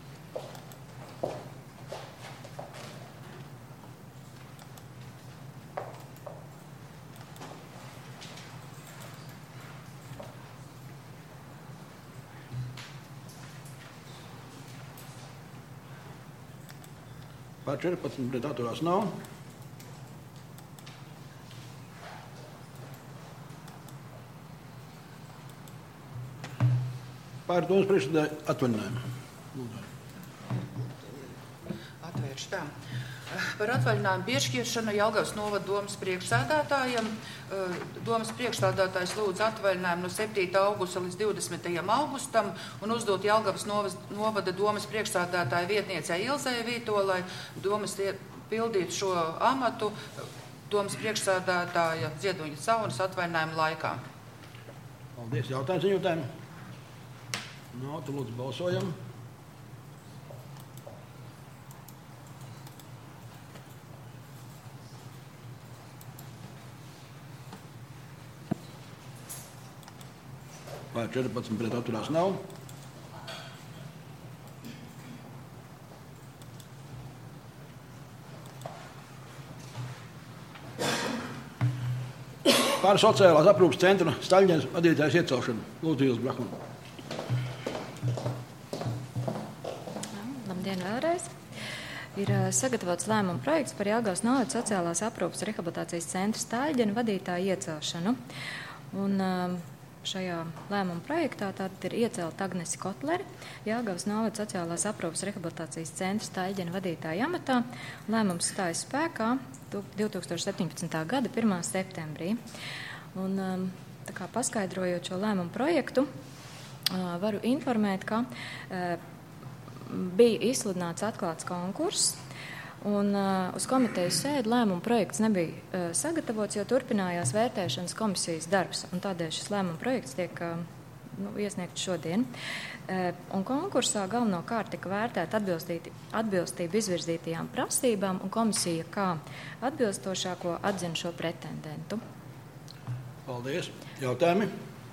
Par 14 pret atturās nav. Par domas priekšsēdētāju atvaļinājumu. Atvērš tā. Par atvaļinājumu piešķiršanu Jelgavas novada domas priekšsēdētājiem. Domas priekšsēdētājs lūdz atvaļinājumu no 7. augusta līdz 20. augustam un uzdot Jelgavas novada domas priekšsēdētāja vietniecei Ilzei Vītolai domas pildīt šo amatu domas priekšsēdētāja Zieduņa Saunas atvaļinājumu laikā. Paldies. Jautājums ziņotājiem? Nav, tad lūdzu balsojam. Par 14 pret atturās nav. Par sociālās aprūpes centra Staļģenes vadītājas iecelšanu. Lūdzu, Ilze Brahmana. Labdien vēlreiz. Ir sagatavots lēmuma projekts par Jelgavas novada sociālās aprūpes rehabilitācijas centra Staļģenes vadītāju iecelšanu. Un šajā lēmuma projektā tātad ir iecelta Agnese Kotleri, Jelgavas novada sociālās aprūpes rehabilitācijas centra Staļģenes vadītāja amatā. Lēmums stājas spēkā 2017. gada 1. septembrī. Un, tā kā paskaidrojot šo lēmumu projektu, varu informēt, ka bija izsludināts atklāts konkurss, un uz komitejas sēdi lēmuma projekts nebija sagatavots, jo turpinājās vērtēšanas komisijas darbs, un tādēļ šis lēmuma projekts tiek iesniegts šodien. Un konkursā galvenokārt tika vērtēta atbilstība izvirzītajām prasībām, un komisija kā atbilstošāko atzina šo pretendentu. Paldies. Jautājumi?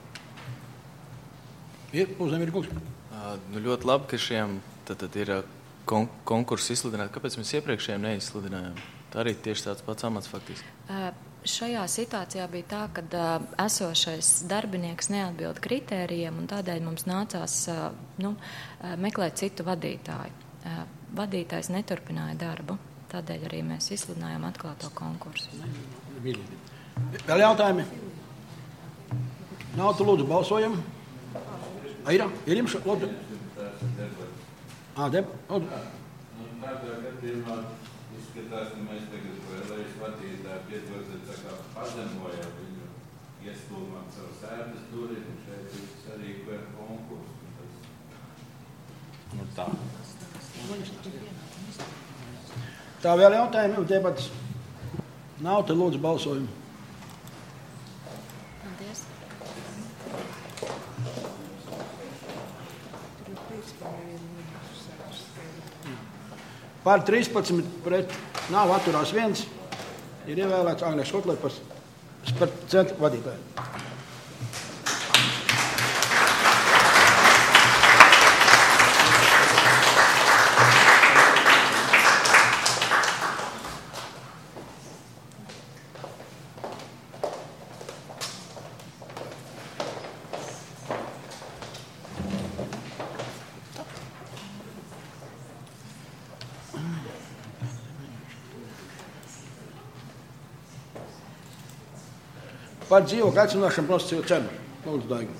Ir Uzņēmēji kungs. Ļoti labi, ka šiem tad ir konkursi izsludināti. Kāpēc mēs iepriekšējiem neizsludinājām? Tā arī tieši tāds pats amats faktiski. Šajā situācijā bija tā, ka esošais darbinieks neatbild kritērijiem, un tādēļ mums nācās meklēt citu vadītāju. Vadītājs neturpināja darbu, tādēļ arī mēs izsludinājām atklāto konkursu. Vēl jautājumi? Nav, tu lūdzu balsojam. Ir jums lūdzu? Tādā gadījumā izskatās, ka mēs tagad vēlreiz vadītāju piedodot, tā kā pazemojam viņu, iestūmām savu sēdes duri, un šeit viss arī ir konkursu. Tā. Tā vēl jautājumi, un debats nav, tad lūdzu balsojumu. Paldies. Par 13 pret nav atturās 1. Ir ievēlēts Agnese Kotleri par centra vadītāju. Par dzīvokļu aicināšanu nosacītu cenu. Lūdzu, Daiga.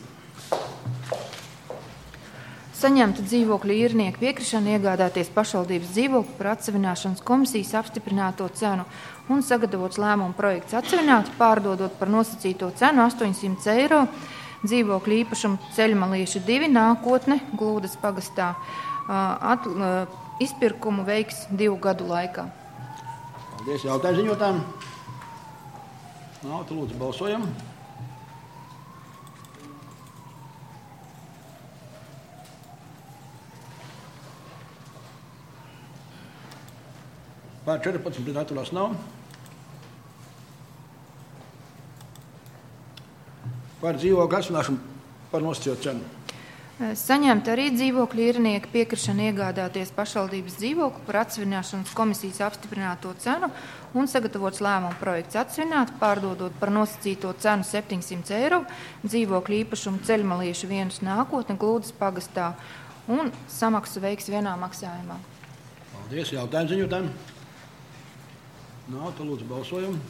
Saņemta dzīvokļu īrnieku piekrišana iegādāties pašvaldības dzīvokli par atsevināšanas komisijas apstiprināto cenu un sagatavots lēmuma projekts atsevināt, pārdodot par nosacīto cenu 800 eiro dzīvokļu īpašumu Ceļmalieši 2 nākotne Glūdas pagastā. Izpirkumu veiks 2 gadu laikā. Paldies, jautājumu ziņotājiem. Nav, tu lūdzu balsojam. Pār 14 pret atturās nav. Par dzīvokļu atsevināšanu par nosacīto cenu. Saņemt arī dzīvokļu īrnieku piekrišanu iegādāties pašvaldības dzīvokli par atsevināšanas komisijas apstiprināto cenu un sagatavots lēmuma projekts atsevināt, pārdodot par nosacīto cenu 700 eiro dzīvokļu īpašumu Ceļmalieši 1 nākotne Glūdas pagastā un samaksu veiks vienā maksājumā. Paldies, jautājumu ziņotājiem. Nav, tu lūdzu balsojam.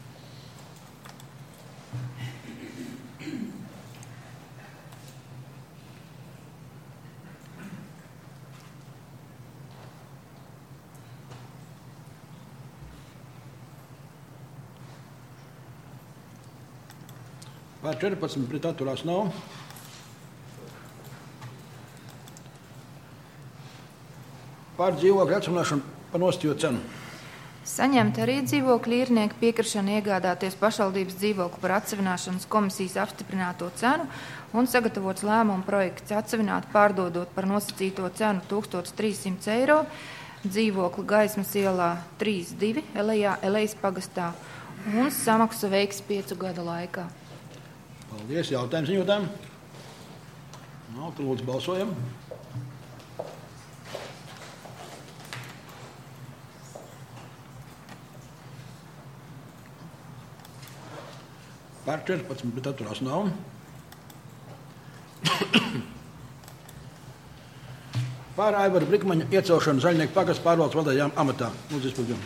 Pār 14 pret atturās nav. Par dzīvokļu atsevināšanu par nosacīto cenu. Saņemt arī dzīvokļu īrnieku piekrišanu iegādāties pašvaldības dzīvokli par atsevināšanas komisijas apstiprināto cenu un sagatavots lēmuma projekts atsevināt, pārdodot par nosacīto cenu 1300 eiro dzīvokli Gaismas ielā 3-2 Elejas pagastā un samaksu veiks 5 gadu laikā. Paldies, jautājumu ziņotājiem. Nav, tu lūdzu balsojam. Pār 14 pret atturās nav. Par Aivara Brikmaņa iecelšanu Zaļnieku pagastu pārvaldes vadītājā amatā. Lūdzu, izpildījumi.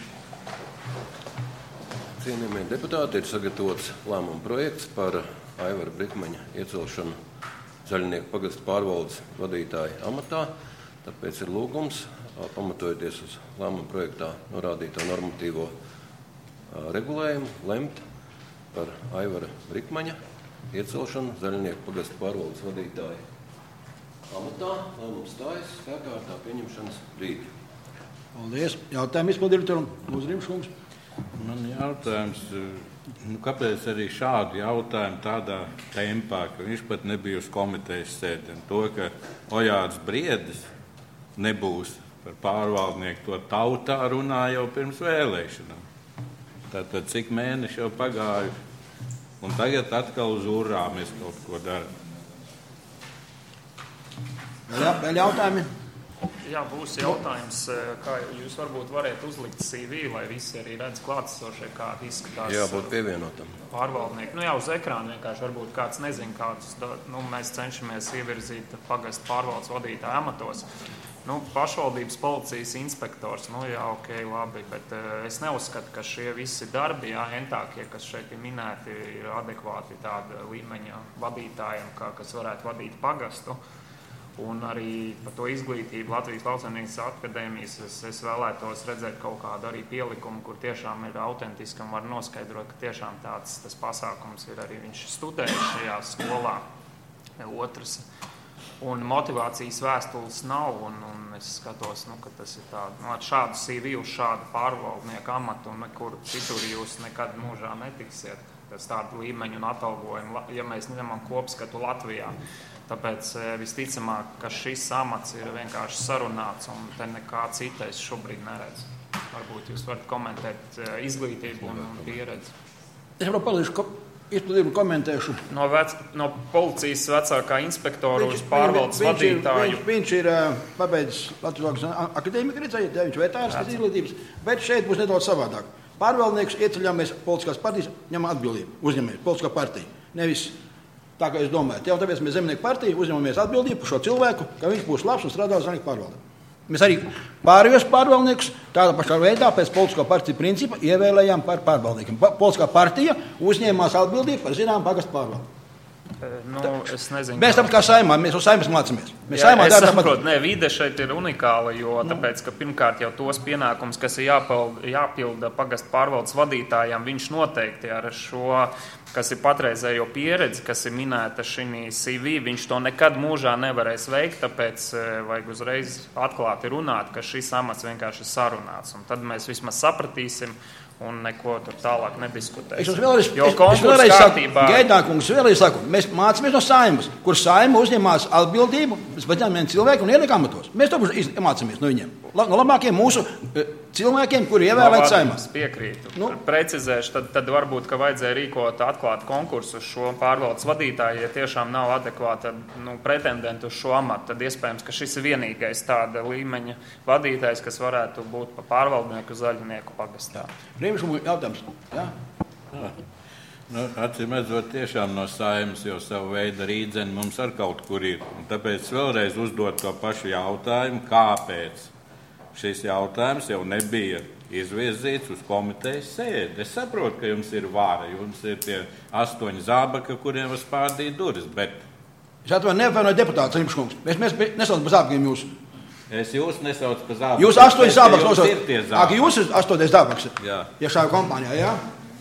Cienījamie deputāti, ir sagatavots lēmuma projekts par Aivara Brikmaņa iecelšanu Zaļnieku pagastu pārvaldes vadītāja amatā. Tāpēc ir lūgums, pamatojoties uz lēmuma projektā norādīto normatīvo regulējumu, lemt par Aivara Brikmaņa iecelšanu Zaļnieku pagastu pārvaldes vadītāja amatā. Lēmums stājas spēkā ar tā pieņemšanas brīdi. Paldies. Jautājumu izpildirektoram. Lūdzu, Rimškungs. Man jautājums, kāpēc arī šādu jautājumu tādā tempā, ka viņš pat nebija uz komitejas sēdi. To, ka Ojārs Briedis nebūs par pārvaldnieku, to tautā runā jau pirms vēlēšanām. Tātad cik mēneši jau pagājuši, un tagad atkal uz urā mēs kaut ko darām. Vēl jautājumi? Jā, būs jautājums, kā jūs varbūt varētu uzlikt CV, lai visi arī redz klātesošie, kāda izskatās. Jā, būt pievienotam. Pārvaldnieki. Jā, uz ekrāna vienkārši varbūt kāds nezin, kādus, mēs cenšamies ievirzīt pagastu pārvaldes vadītāju amatos. Pašvaldības policijas inspektors, jā, ok, labi, bet es neuzskatu, ka šie visi darbi, entākie, kas šeit ir minēti, ir adekvāti tāda līmeņa vadītājiem, kas varētu vadīt pagastu. Un arī par to izglītību Latvijas Lauksaimniecības akadēmijas es vēlētos redzēt kaut kādu arī pielikumu, kur tiešām ir autentiski un var noskaidrot, ka tiešām tāds tas pasākums ir arī viņš studējis šajā skolā. Otrs. Un motivācijas vēstules nav, un es skatos, ka tas ir tāda, ar šādu CV uz šādu pārvaldnieku amatu, un nekur citur jūs nekad mūžā netiksiet. Tas tādu līmeņu un atalgojumu, ja mēs ņemam kopskatu Latvijā. Tāpēc visticamāk, ka šis amats ir vienkārši sarunāts, un te nekā cita es šobrīd neredzu. Varbūt jūs varat komentēt izglītību un pieredzi. Es varu palīdzu izpildījumu komentēšu. No policijas vecākā inspektora uz pārvaldes vadītāju. Viņš ir pabeidzis Latvijas akadēmiku, redzējiet, viņš vetārs pēc izglītības, bet šeit būs nedaudz savādāk. Pārvaldnieks ieceļamies politiskās partijas, ņemam atbildību, uzņemamies politiskā partija. Nevis tā, kā jūs domājat. Tāpēc mēs Zemnieku partiju uzņemamies atbildību par šo cilvēku, ka viņš būs labs un strādās Zaļnieku pārvaldē. Mēs arī pārējos pārvaldniekus tādā pašā veidā pēc politisko partiju principa ievēlējām par pārvaldniekiem. Politiskā partija uzņēmās atbildību par zinām pagastu pārvaldi. Es nezinu. Mēs tam kā saimā, mēs uz saimas mācāmies. Es saprotu, vide šeit ir unikāla, jo tāpēc, ka pirmkārt jau tos pienākums, kas ir jāpilda pagastu pārvaldes vadītājām, viņš noteikti ar šo, kas ir patreizējo pieredzi, kas ir minēta šī CV, viņš to nekad mūžā nevarēs veikt, tāpēc vajag uzreiz atklāti runāt, ka šis amats vienkārši ir sarunāts. Un tad mēs vismaz sapratīsim un neko tur tālāk nediskutēsim. Vēlreiz saku, mēs mācāmies no saimas, kur saima uzņemās atbildību, mēs paņēmām cilvēku un ieliek amatos. Mēs to mācāmies no viņiem. No labākiem mūsu cilvēkiem, kuri ievēlēt saimā. Piekrītu. Precizēšu, tad varbūt, ka vajadzēja rīkot atklātu konkursu uz šo pārvaldes vadītāju, ja tiešām nav adekvāta pretendentu uz šo amatu, tad iespējams, ka šis ir vienīgais tāda līmeņa vadītājs, kas varētu būt pa pārvaldnieku zaļnieku pagastā. Jautājums. Jā? Acīm redzot, tiešām no saimas jau savu veidu rīdzeni mums ar kaut kur ir. Un tāpēc vēlreiz uzdot to pašu jautājumu, kāpēc šis jautājums jau nebija izvirzīts uz komitejas sēdi. Es saprotu, ka jums ir vāra, jums ir tie 8 zābaki, kuriem var spārdīt durvis, bet... Es atvainu, neapvainoju deputātu Rimškungs. Mēs nesaucam par zābakiem jūsu. Es jūs nesaucu par zābakiem. Jūs 8 zābaks nosaucat. Jūs esat 8 zābaks. Jā. Ja šajā kompānijā, jā?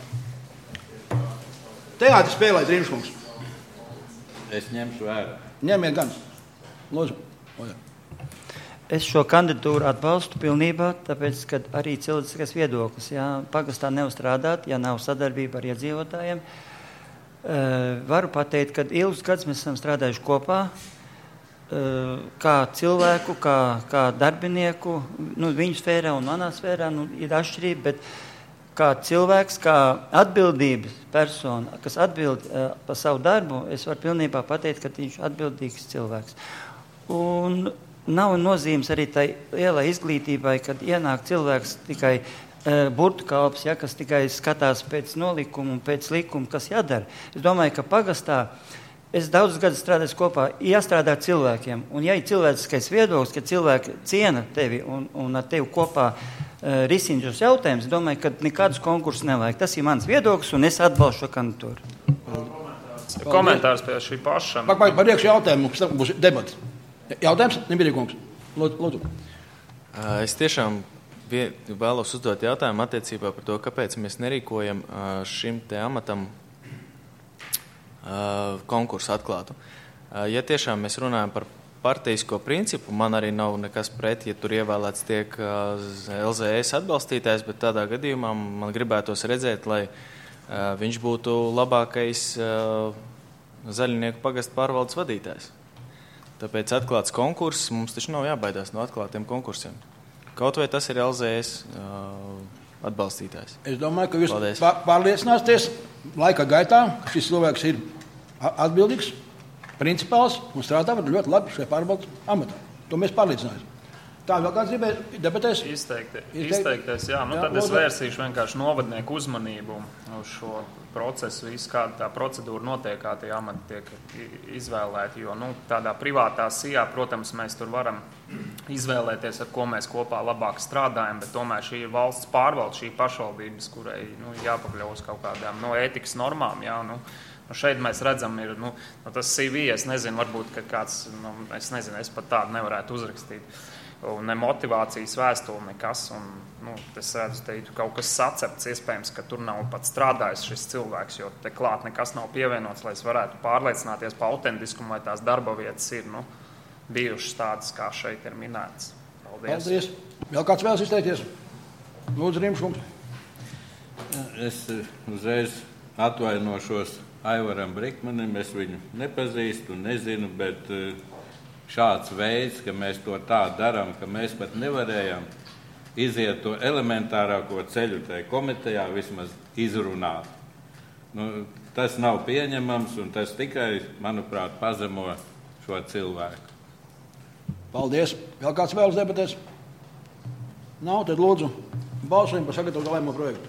Teātri spēlēt Rimškungs. Es ņemšu vērā. Ņemiet gan. Lūdzu. Es šo kandidatūru atbalstu pilnībā, tāpēc, ka arī cilvēciskais viedoklis, ja pagastā nevar strādāt, ja nav sadarbība ar iedzīvotājiem. Varu pateikt, ka ilgus gadus mēs esam strādājuši kopā, kā cilvēku, kā darbinieku, viņu sfērā un manā sfērā ir atšķirība, bet kā cilvēks, kā atbildības persona, kas atbild par savu darbu, es varu pilnībā pateikt, ka viņš ir atbildīgs cilvēks. Un nav nozīmes arī tai lielai izglītībai, kad ienāk cilvēks tikai burtu kalps, ja, kas tikai skatās pēc nolikuma un pēc likuma, kas jādara. Es domāju, ka pagastā es daudzus gadus strādāju kopā, jāstrādā ar cilvēkiem. Un ja ir cilvēciskais viedoklis, ka cilvēki ciena tevi un ar tevi kopā risina šos jautājumus, domāju, ka nekādus konkursus nevajag. Tas ir mans viedoklis un es atbalstu šo kandidatūru. Komentārs pie šī paša. Par iekšu jautājumu, pēc tam būs debats. Jautājums, Nebirīgums. Lūdzu. Es tiešām vēlos uzdot jautājumu attiecībā par to, kāpēc mēs nerīkojam šim te amatam konkursu atklātu. Ja tiešām mēs runājam par partijisko principu, man arī nav nekas pret, ja tur ievēlēts tiek LZS atbalstītājs, bet tādā gadījumā man gribētos redzēt, lai viņš būtu labākais zaļnieku pagastu pārvaldes vadītājs. Tāpēc atklāts konkurss, mums taču nav jābaidās no atklātiem konkursiem. Kaut vai tas ir LZS atbalstītājs. Es domāju, ka jūs pārliecināsieties laika gaitā, ka šis cilvēks ir atbildīgs, principāls un strādā ļoti labi šajā pārvaldes amatā. To mēs pārliecināsim. Tā vēl kāds gribēja debatēs? Izteikties, jā. Tad es vērsīšu vienkārši novadnieku uzmanību uz šo procesu, kāda tā procedūra notiek, kā tie amati tiek izvēlēti. Jo tādā privātā sijā, protams, mēs tur varam izvēlēties, ar ko mēs kopā labāk strādājam, bet tomēr šī ir valsts pārvalde, šī pašvaldības, kurai jāpakļaus kaut kādām ētikas normām. Jā, šeit mēs redzam, ir tas CV, es nezinu, varbūt, ka kāds, es pat tādu nevarētu uzrakstīt. Un ne motivācijas vēstuli, nekas. Es redzu, te ir kaut kas sacepts, iespējams, ka tur nav pat strādājis šis cilvēks, jo te klāt nekas nav pievienots, lai es varētu pārliecināties par autentiskumu, vai tās darba vietas ir bijušas tādas, kā šeit ir minētas. Paldies. Vēl kāds vēlas izteikties? Lūdzu, Rimškungs. Es uzreiz atvainošos Aivaram Brikmanim, es viņu nepazīstu un nezinu, bet šāds veids, ka mēs to tā darām, ka mēs pat nevarējām iziet to elementārāko ceļu tajā komitejā vismaz izrunāt. Tas nav pieņemams un tas tikai, manuprāt, pazemo šo cilvēku. Paldies. Vēl kāds vēlas debatēs? Nav, tad lūdzu balsojam par sagatavotu lēmumu projektu.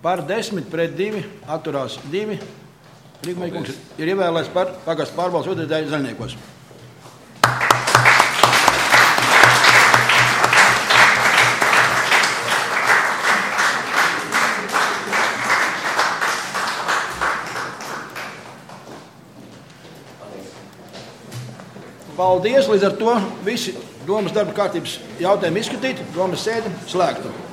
Par 10 pret 2 atturās 2. Rīgmaņa kungs ir ievēlēts par pagastu pārvaldes vadītāju Zaļniekos. Paldies! Līdz ar to visi domas darba kārtības jautājumi izskatīti, domas sēde slēgta.